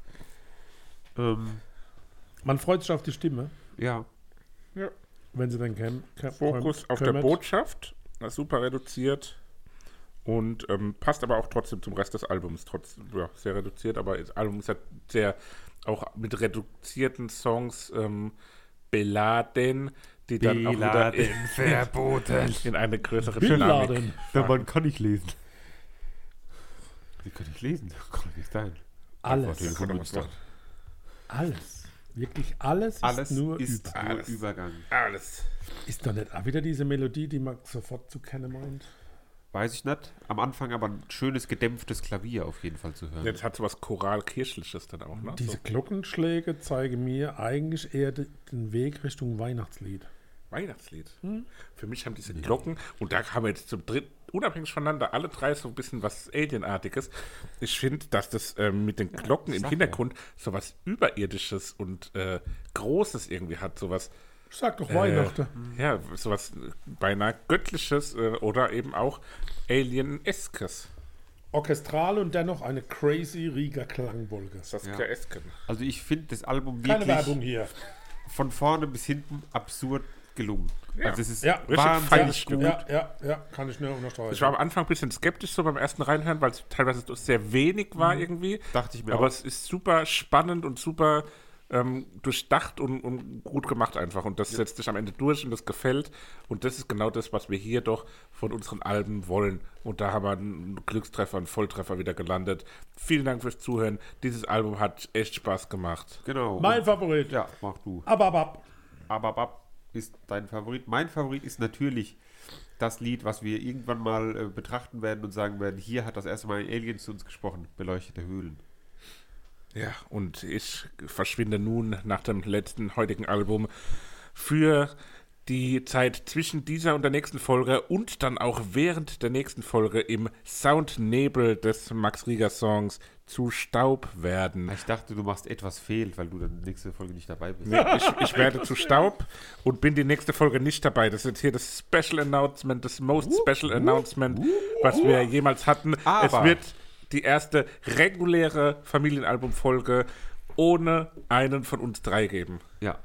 Ähm, Man freut sich auf die Stimme, ja. Ja. wenn sie dann käm, käm, Fokus käm- auf der kämmert. Botschaft, das ist super reduziert Und ähm, passt aber auch trotzdem zum Rest des Albums. Trotz, ja, sehr reduziert, aber das Album ist halt sehr, auch mit reduzierten Songs ähm, beladen, die dann auch wieder in, verboten. in eine größere Bin Dynamik. Laden. Der Mann kann nicht lesen. Wie kann ich lesen? Kann nicht sein. Alles. Telefonmünster. Alles. Wirklich alles, Alles ist nur ist Üb- nur Alles. Übergang. Alles. Ist doch nicht auch wieder diese Melodie, die man sofort zu kennen meint? Weiß ich nicht. Am Anfang aber ein schönes, gedämpftes Klavier auf jeden Fall zu hören. Jetzt hat so was Choral-Kirchliches dann auch, ne? Diese So Glockenschläge zeigen mir eigentlich eher de- den Weg Richtung Weihnachtslied. Weihnachtslied. Für mich haben diese Glocken, und da haben wir jetzt zum dritten, unabhängig voneinander, alle drei so ein bisschen was Alienartiges. Ich finde, dass das ähm, mit den Glocken im sag Hintergrund so was Überirdisches und äh, Großes irgendwie hat, sowas, Ich sag doch Weihnachten. ja, sowas beinahe Göttliches äh, oder eben auch Alien-eskes. Orchestral und dennoch eine crazy Rieger Klangwolke. Saskia-esken. Also ich finde das Album Keine wirklich Werbung hier. von vorne bis hinten absurd gelungen. Ja. Also es ist Ja, richtig wahnsinnig feines gut. Ja, ja, ja, kann ich nur unterstreichen. Ich war am Anfang ein bisschen skeptisch so beim ersten Reinhören, weil es teilweise sehr wenig war irgendwie. Dachte ich mir Aber auch. es ist super spannend und super ähm, durchdacht und, und gut gemacht einfach. Und das setzt sich am Ende durch und das gefällt. Und das ist genau das, was wir hier doch von unseren Alben wollen. Und da haben wir einen Glückstreffer, einen Volltreffer wieder gelandet. Vielen Dank fürs Zuhören. Dieses Album hat echt Spaß gemacht. Genau. mein Und- Favorit. Ja, mach du. Aber, aber, Aber Bab ist dein Favorit. Mein Favorit ist natürlich das Lied, was wir irgendwann mal äh, betrachten werden und sagen werden, hier hat das erste Mal ein Alien zu uns gesprochen. Beleuchtete Höhlen. Ja, und ich verschwinde nun nach dem letzten heutigen Album für die Zeit zwischen dieser und der nächsten Folge und dann auch während der nächsten Folge im Soundnebel des Max Rieger Songs zu Staub werden. Ich dachte, du machst etwas fehlt, weil du dann nächste Folge nicht dabei bist. Nee, ich, ich werde zu Staub und bin die nächste Folge nicht dabei. Das ist jetzt hier das Special Announcement, das Most Special Announcement, was wir jemals hatten. Aber- Es wird die erste reguläre Familienalbum-Folge ohne einen von uns drei geben. Ja,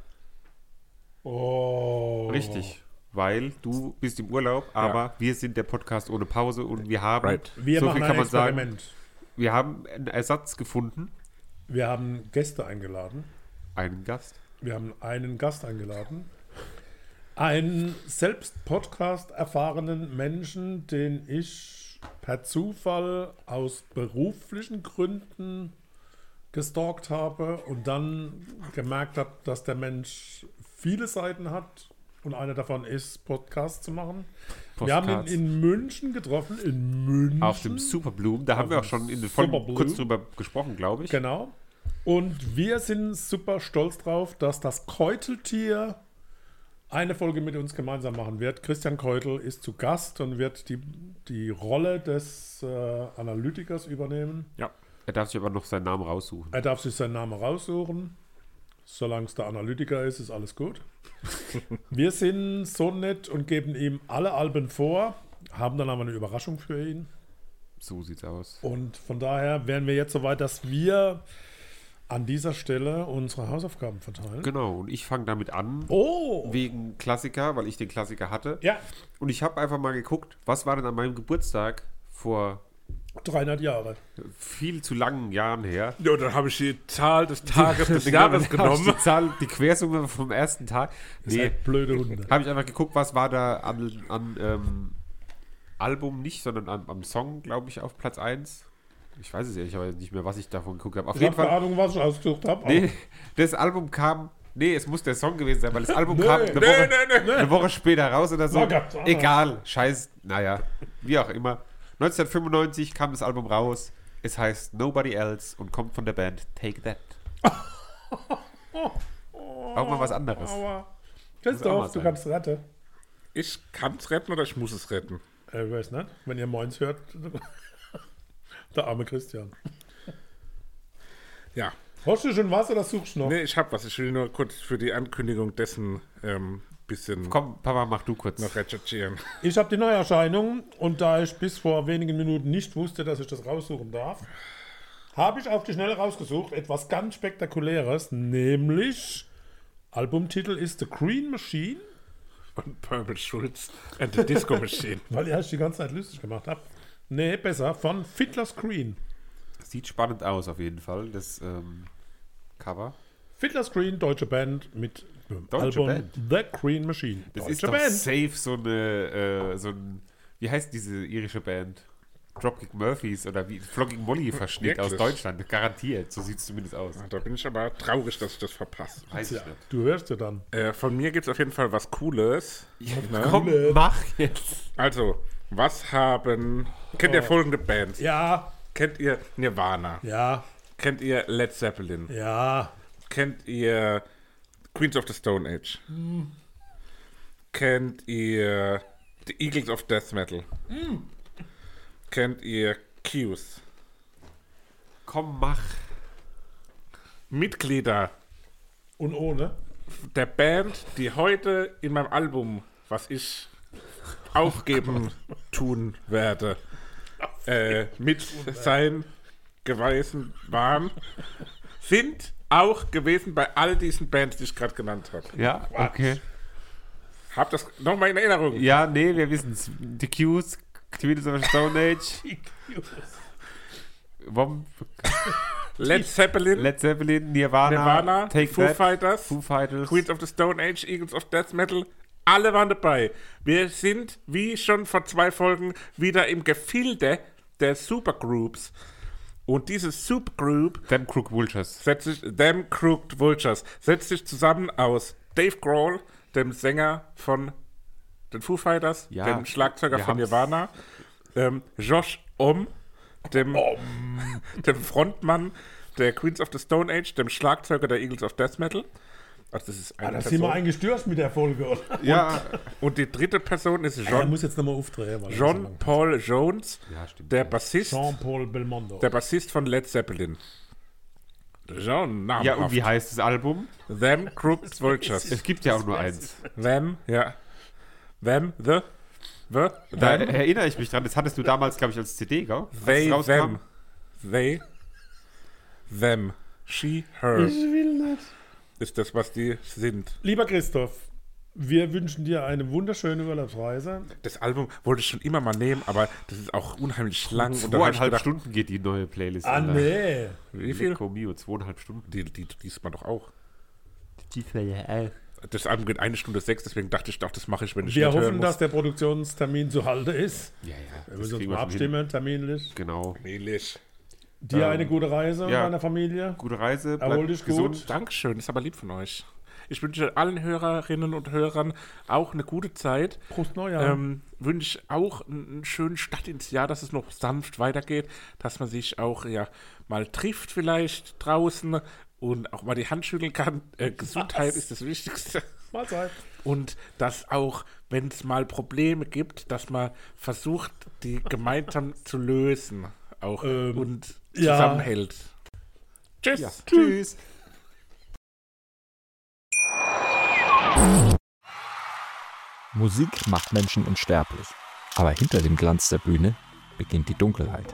oh. richtig. Weil du bist im Urlaub, aber wir sind der Podcast ohne Pause und wir haben, Right. Wir so machen viel ein kann man sagen, Experiment. wir haben einen Ersatz gefunden. Wir haben Gäste eingeladen. Einen Gast. Wir haben einen Gast eingeladen. Einen selbst Podcast erfahrenen Menschen, den ich per Zufall aus beruflichen Gründen gestalkt habe und dann gemerkt habe, dass der Mensch viele Seiten hat und eine davon ist, Podcast zu machen. Wir haben ihn Postcards. in München getroffen, in München. Auf dem Superbloom. Da haben wir auch dem schon in den Folgen Superbloom. kurz drüber gesprochen, glaube ich. Genau. Und wir sind super stolz drauf, dass das Keuteltier eine Folge mit uns gemeinsam machen wird. Christian Keutel ist zu Gast und wird die, die Rolle des äh, Analytikers übernehmen. Ja. Er darf sich aber noch seinen Namen raussuchen. Er darf sich seinen Namen raussuchen. Solange es der Analytiker ist, ist alles gut. Wir sind so nett und geben ihm alle Alben vor, haben dann aber eine Überraschung für ihn. So sieht's aus. Und von daher wären wir jetzt soweit, dass wir an dieser Stelle unsere Hausaufgaben verteilen. Genau, und ich fange damit an, Oh! wegen Klassiker, weil ich den Klassiker hatte. Ja, Und ich habe einfach mal geguckt, was war denn an meinem Geburtstag vor dreihundert Jahre. viel zu langen Jahren her. Ja, dann habe ich die Zahl des Tages des Genau, Jahres dann hab ich genommen. Die, Zahl, die Quersumme vom ersten Tag. Nee. Nee, Blöde Hunde. habe ich einfach geguckt, was war da an, an ähm, Album nicht, sondern am, am Song, glaube ich, auf Platz eins. Ich weiß es ehrlich, aber nicht mehr, was ich davon geguckt habe. Auf Ich jeden habe keine Fall, Ahnung, was ich ausgesucht habe. nee, das Album kam, nee, es muss der Song gewesen sein, weil das Album Nee. kam eine Nee, Woche, nee, nee. eine Woche später raus oder so. Oh Gott, ah. Egal, scheiß, naja, wie auch immer. neunzehnhundertfünfundneunzig kam das Album raus. Es heißt Nobody Else und kommt von der Band Take That. Auch mal was anderes. Aua. Muss auch mal Christoph, du sein. kannst retten. Ich kann es retten oder ich muss es retten. Äh, Ich weiß nicht, wenn ihr Moins hört. Der arme Christian. Ja. Hast du schon was oder suchst du noch? Nee, ich habe was. Ich will nur kurz für die Ankündigung dessen ähm, bisschen Komm, Papa, mach du kurz. noch recherchieren. Ich habe die Neuerscheinung und da ich bis vor wenigen Minuten nicht wusste, dass ich das raussuchen darf, habe ich auf die Schnelle rausgesucht etwas ganz Spektakuläres, nämlich Albumtitel ist The Green Machine, Und Purple Schulz and the Disco Machine. weil ihr euch die ganze Zeit lustig gemacht habt. Nee, besser. Von Fiddler's Green. Sieht spannend aus auf jeden Fall, das ähm, Cover. Fiddler's Green, deutsche Band mit dem Deutsche Album Band. The Green Machine. Das deutsche ist doch Band. safe so eine, äh, so ein, wie heißt diese irische Band? Dropkick Murphys oder wie Flogging Molly Verschnitt aus Wirklich? Deutschland. Garantiert, so sieht es zumindest aus. Da bin ich aber traurig, dass ich das verpasse. Weiß Ja, ich nicht. du hörst ja dann. Äh, von mir gibt es auf jeden Fall was Cooles. Ne? Komm, mach jetzt. Also, was haben... Kennt ihr folgende Bands? Ja, Kennt ihr Nirvana? ja, Kennt ihr Led Zeppelin? ja. Kennt ihr Queens of the Stone Age? Kennt ihr The Eagles of Death Metal? Kennt ihr Q's? Komm, mach. Mitglieder Und ohne? der Band, die heute in meinem Album, was ich aufgeben tun werde, äh, mit sein gewesen waren, sind auch gewesen bei all diesen Bands, die ich gerade genannt habe. Ja, okay. Hab das nochmal in Erinnerung. Ja, nee, wir wissen es. The Q's, Queens of the Stone Age, Wom, Led Zeppelin, Led Zeppelin, Nirvana, Nirvana, Take Foo That, Fighters, Foo Fighters. Queens of the Stone Age, Eagles of Death Metal, alle waren dabei. Wir sind, wie schon vor zwei Folgen, wieder im Gefilde der Supergroups. Und diese Supergroup Them Crook Vultures. setzt sich, Them Crooked Vultures, setzt sich zusammen aus Dave Grohl, dem Sänger von den Foo Fighters, Ja, dem Schlagzeuger wir von haben's. Nirvana, ähm, Josh Om, dem, dem Frontmann der Queens of the Stone Age, dem Schlagzeuger der Eagles of Death Metal. Also das ist Ah, eine da sind wir Person. eigentlich durch mit der Folge, oder? Ja, Und die dritte Person ist Er John, muss jetzt nochmal aufdrehen. weil er so John lang- Paul Jones, ja, stimmt. der Bassist, Jean-Paul Belmondo. der Bassist von Led Zeppelin. John, namhaft. Ja, und wie heißt das Album? Them Crooked Vultures. Es gibt ja auch nur eins. Them, ja. Them, the, the, Da them, erinnere ich mich dran, das hattest du damals, glaube ich, als C D, gell? Als they, es rauskam. them. They, them. She, her. Ich will nicht. Ist das, was die sind. Lieber Christoph, wir wünschen dir eine wunderschöne Urlaubsreise. Das Album wollte ich schon immer mal nehmen, aber das ist auch unheimlich lang. Und dann hab ich Zweieinhalb gedacht, Stunden geht die neue Playlist. Ah, Alter. nee. wie viel? Lecco Mio, zweieinhalb Stunden. Die, die, die ist man doch auch. Die Fälle, ey. Das Album geht eine Stunde sechs, deswegen dachte ich doch, das mache ich, wenn ich Wir nicht hören hoffen, muss. dass der Produktionstermin zu halten ist. Ja, ja. Wir das müssen uns kriegen mal wir schon hin. abstimmen, terminlich. Genau. Mählich. Dir Ähm, eine gute Reise und ja. deiner Familie. Gute Reise, Erhol bleibt dich gesund. gut. Dankeschön, ist aber lieb von euch. Ich wünsche allen Hörerinnen und Hörern auch eine gute Zeit. Prost Neujahr. Ähm, wünsche ich auch einen schönen Start ins Jahr, dass es noch sanft weitergeht, dass man sich auch ja mal trifft vielleicht draußen und auch mal die Hand schütteln kann. Äh, Gesundheit Was? ist das Wichtigste. Mahlzeit. Und dass auch, wenn es mal Probleme gibt, dass man versucht, die gemeinsam zu lösen auch Ähm, und ja. zusammenhält. Tschüss. Ja. Tschüss. Musik macht Menschen unsterblich. Aber hinter dem Glanz der Bühne beginnt die Dunkelheit.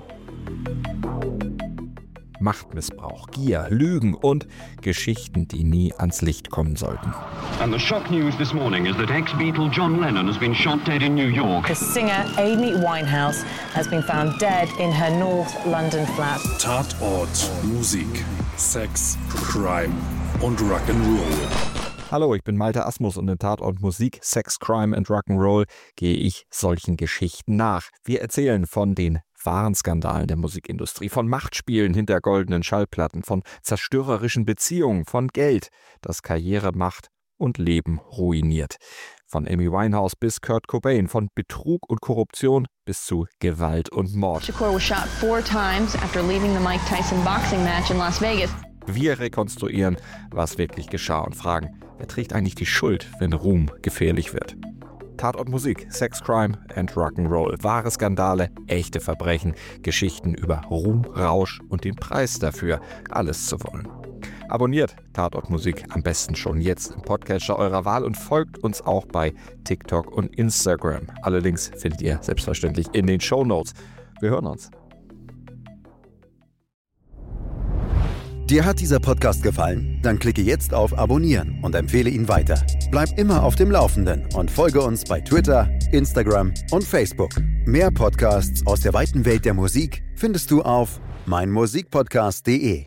Machtmissbrauch, Gier, Lügen und Geschichten, die nie ans Licht kommen sollten. And the shock news this morning is that ex-Beatle John Lennon has been shot dead in New York. The singer Amy Winehouse has been found dead in her North London flat. Tatort, Musik, Sex, Crime und Rock'n'Roll. Hallo, ich bin Malte Asmus und in Tatort Musik, Sex, Crime and Rock'n'Roll gehe ich solchen Geschichten nach. Wir erzählen von den wahren Skandalen der Musikindustrie, von Machtspielen hinter goldenen Schallplatten, von zerstörerischen Beziehungen, von Geld, das Karriere macht und Leben ruiniert. Von Amy Winehouse bis Kurt Cobain, von Betrug und Korruption bis zu Gewalt und Mord. Shakur was shot four times after leaving the Mike Tyson boxing match in Las Vegas. Wir rekonstruieren, was wirklich geschah und fragen, wer trägt eigentlich die Schuld, wenn Ruhm gefährlich wird? Tatort Musik, Sex, Crime and Rock'n'Roll. Wahre Skandale, echte Verbrechen, Geschichten über Ruhm, Rausch und den Preis dafür, alles zu wollen. Abonniert Tatort Musik am besten schon jetzt im Podcatcher eurer Wahl und folgt uns auch bei TikTok und Instagram. Alle Links findet ihr selbstverständlich in den Shownotes. Wir hören uns. Dir hat dieser Podcast gefallen? Dann klicke jetzt auf Abonnieren und empfehle ihn weiter. Bleib immer auf dem Laufenden und folge uns bei Twitter, Instagram und Facebook. Mehr Podcasts aus der weiten Welt der Musik findest du auf meinmusikpodcast punkt de.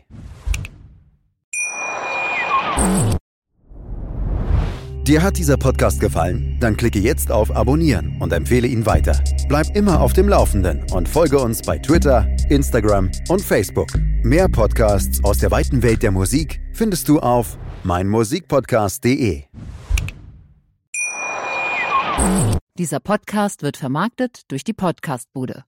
Dir hat dieser Podcast gefallen? Dann klicke jetzt auf Abonnieren und empfehle ihn weiter. Bleib immer auf dem Laufenden und folge uns bei Twitter, Instagram und Facebook. Mehr Podcasts aus der weiten Welt der Musik findest du auf meinmusikpodcast punkt de. Dieser Podcast wird vermarktet durch die Podcastbude.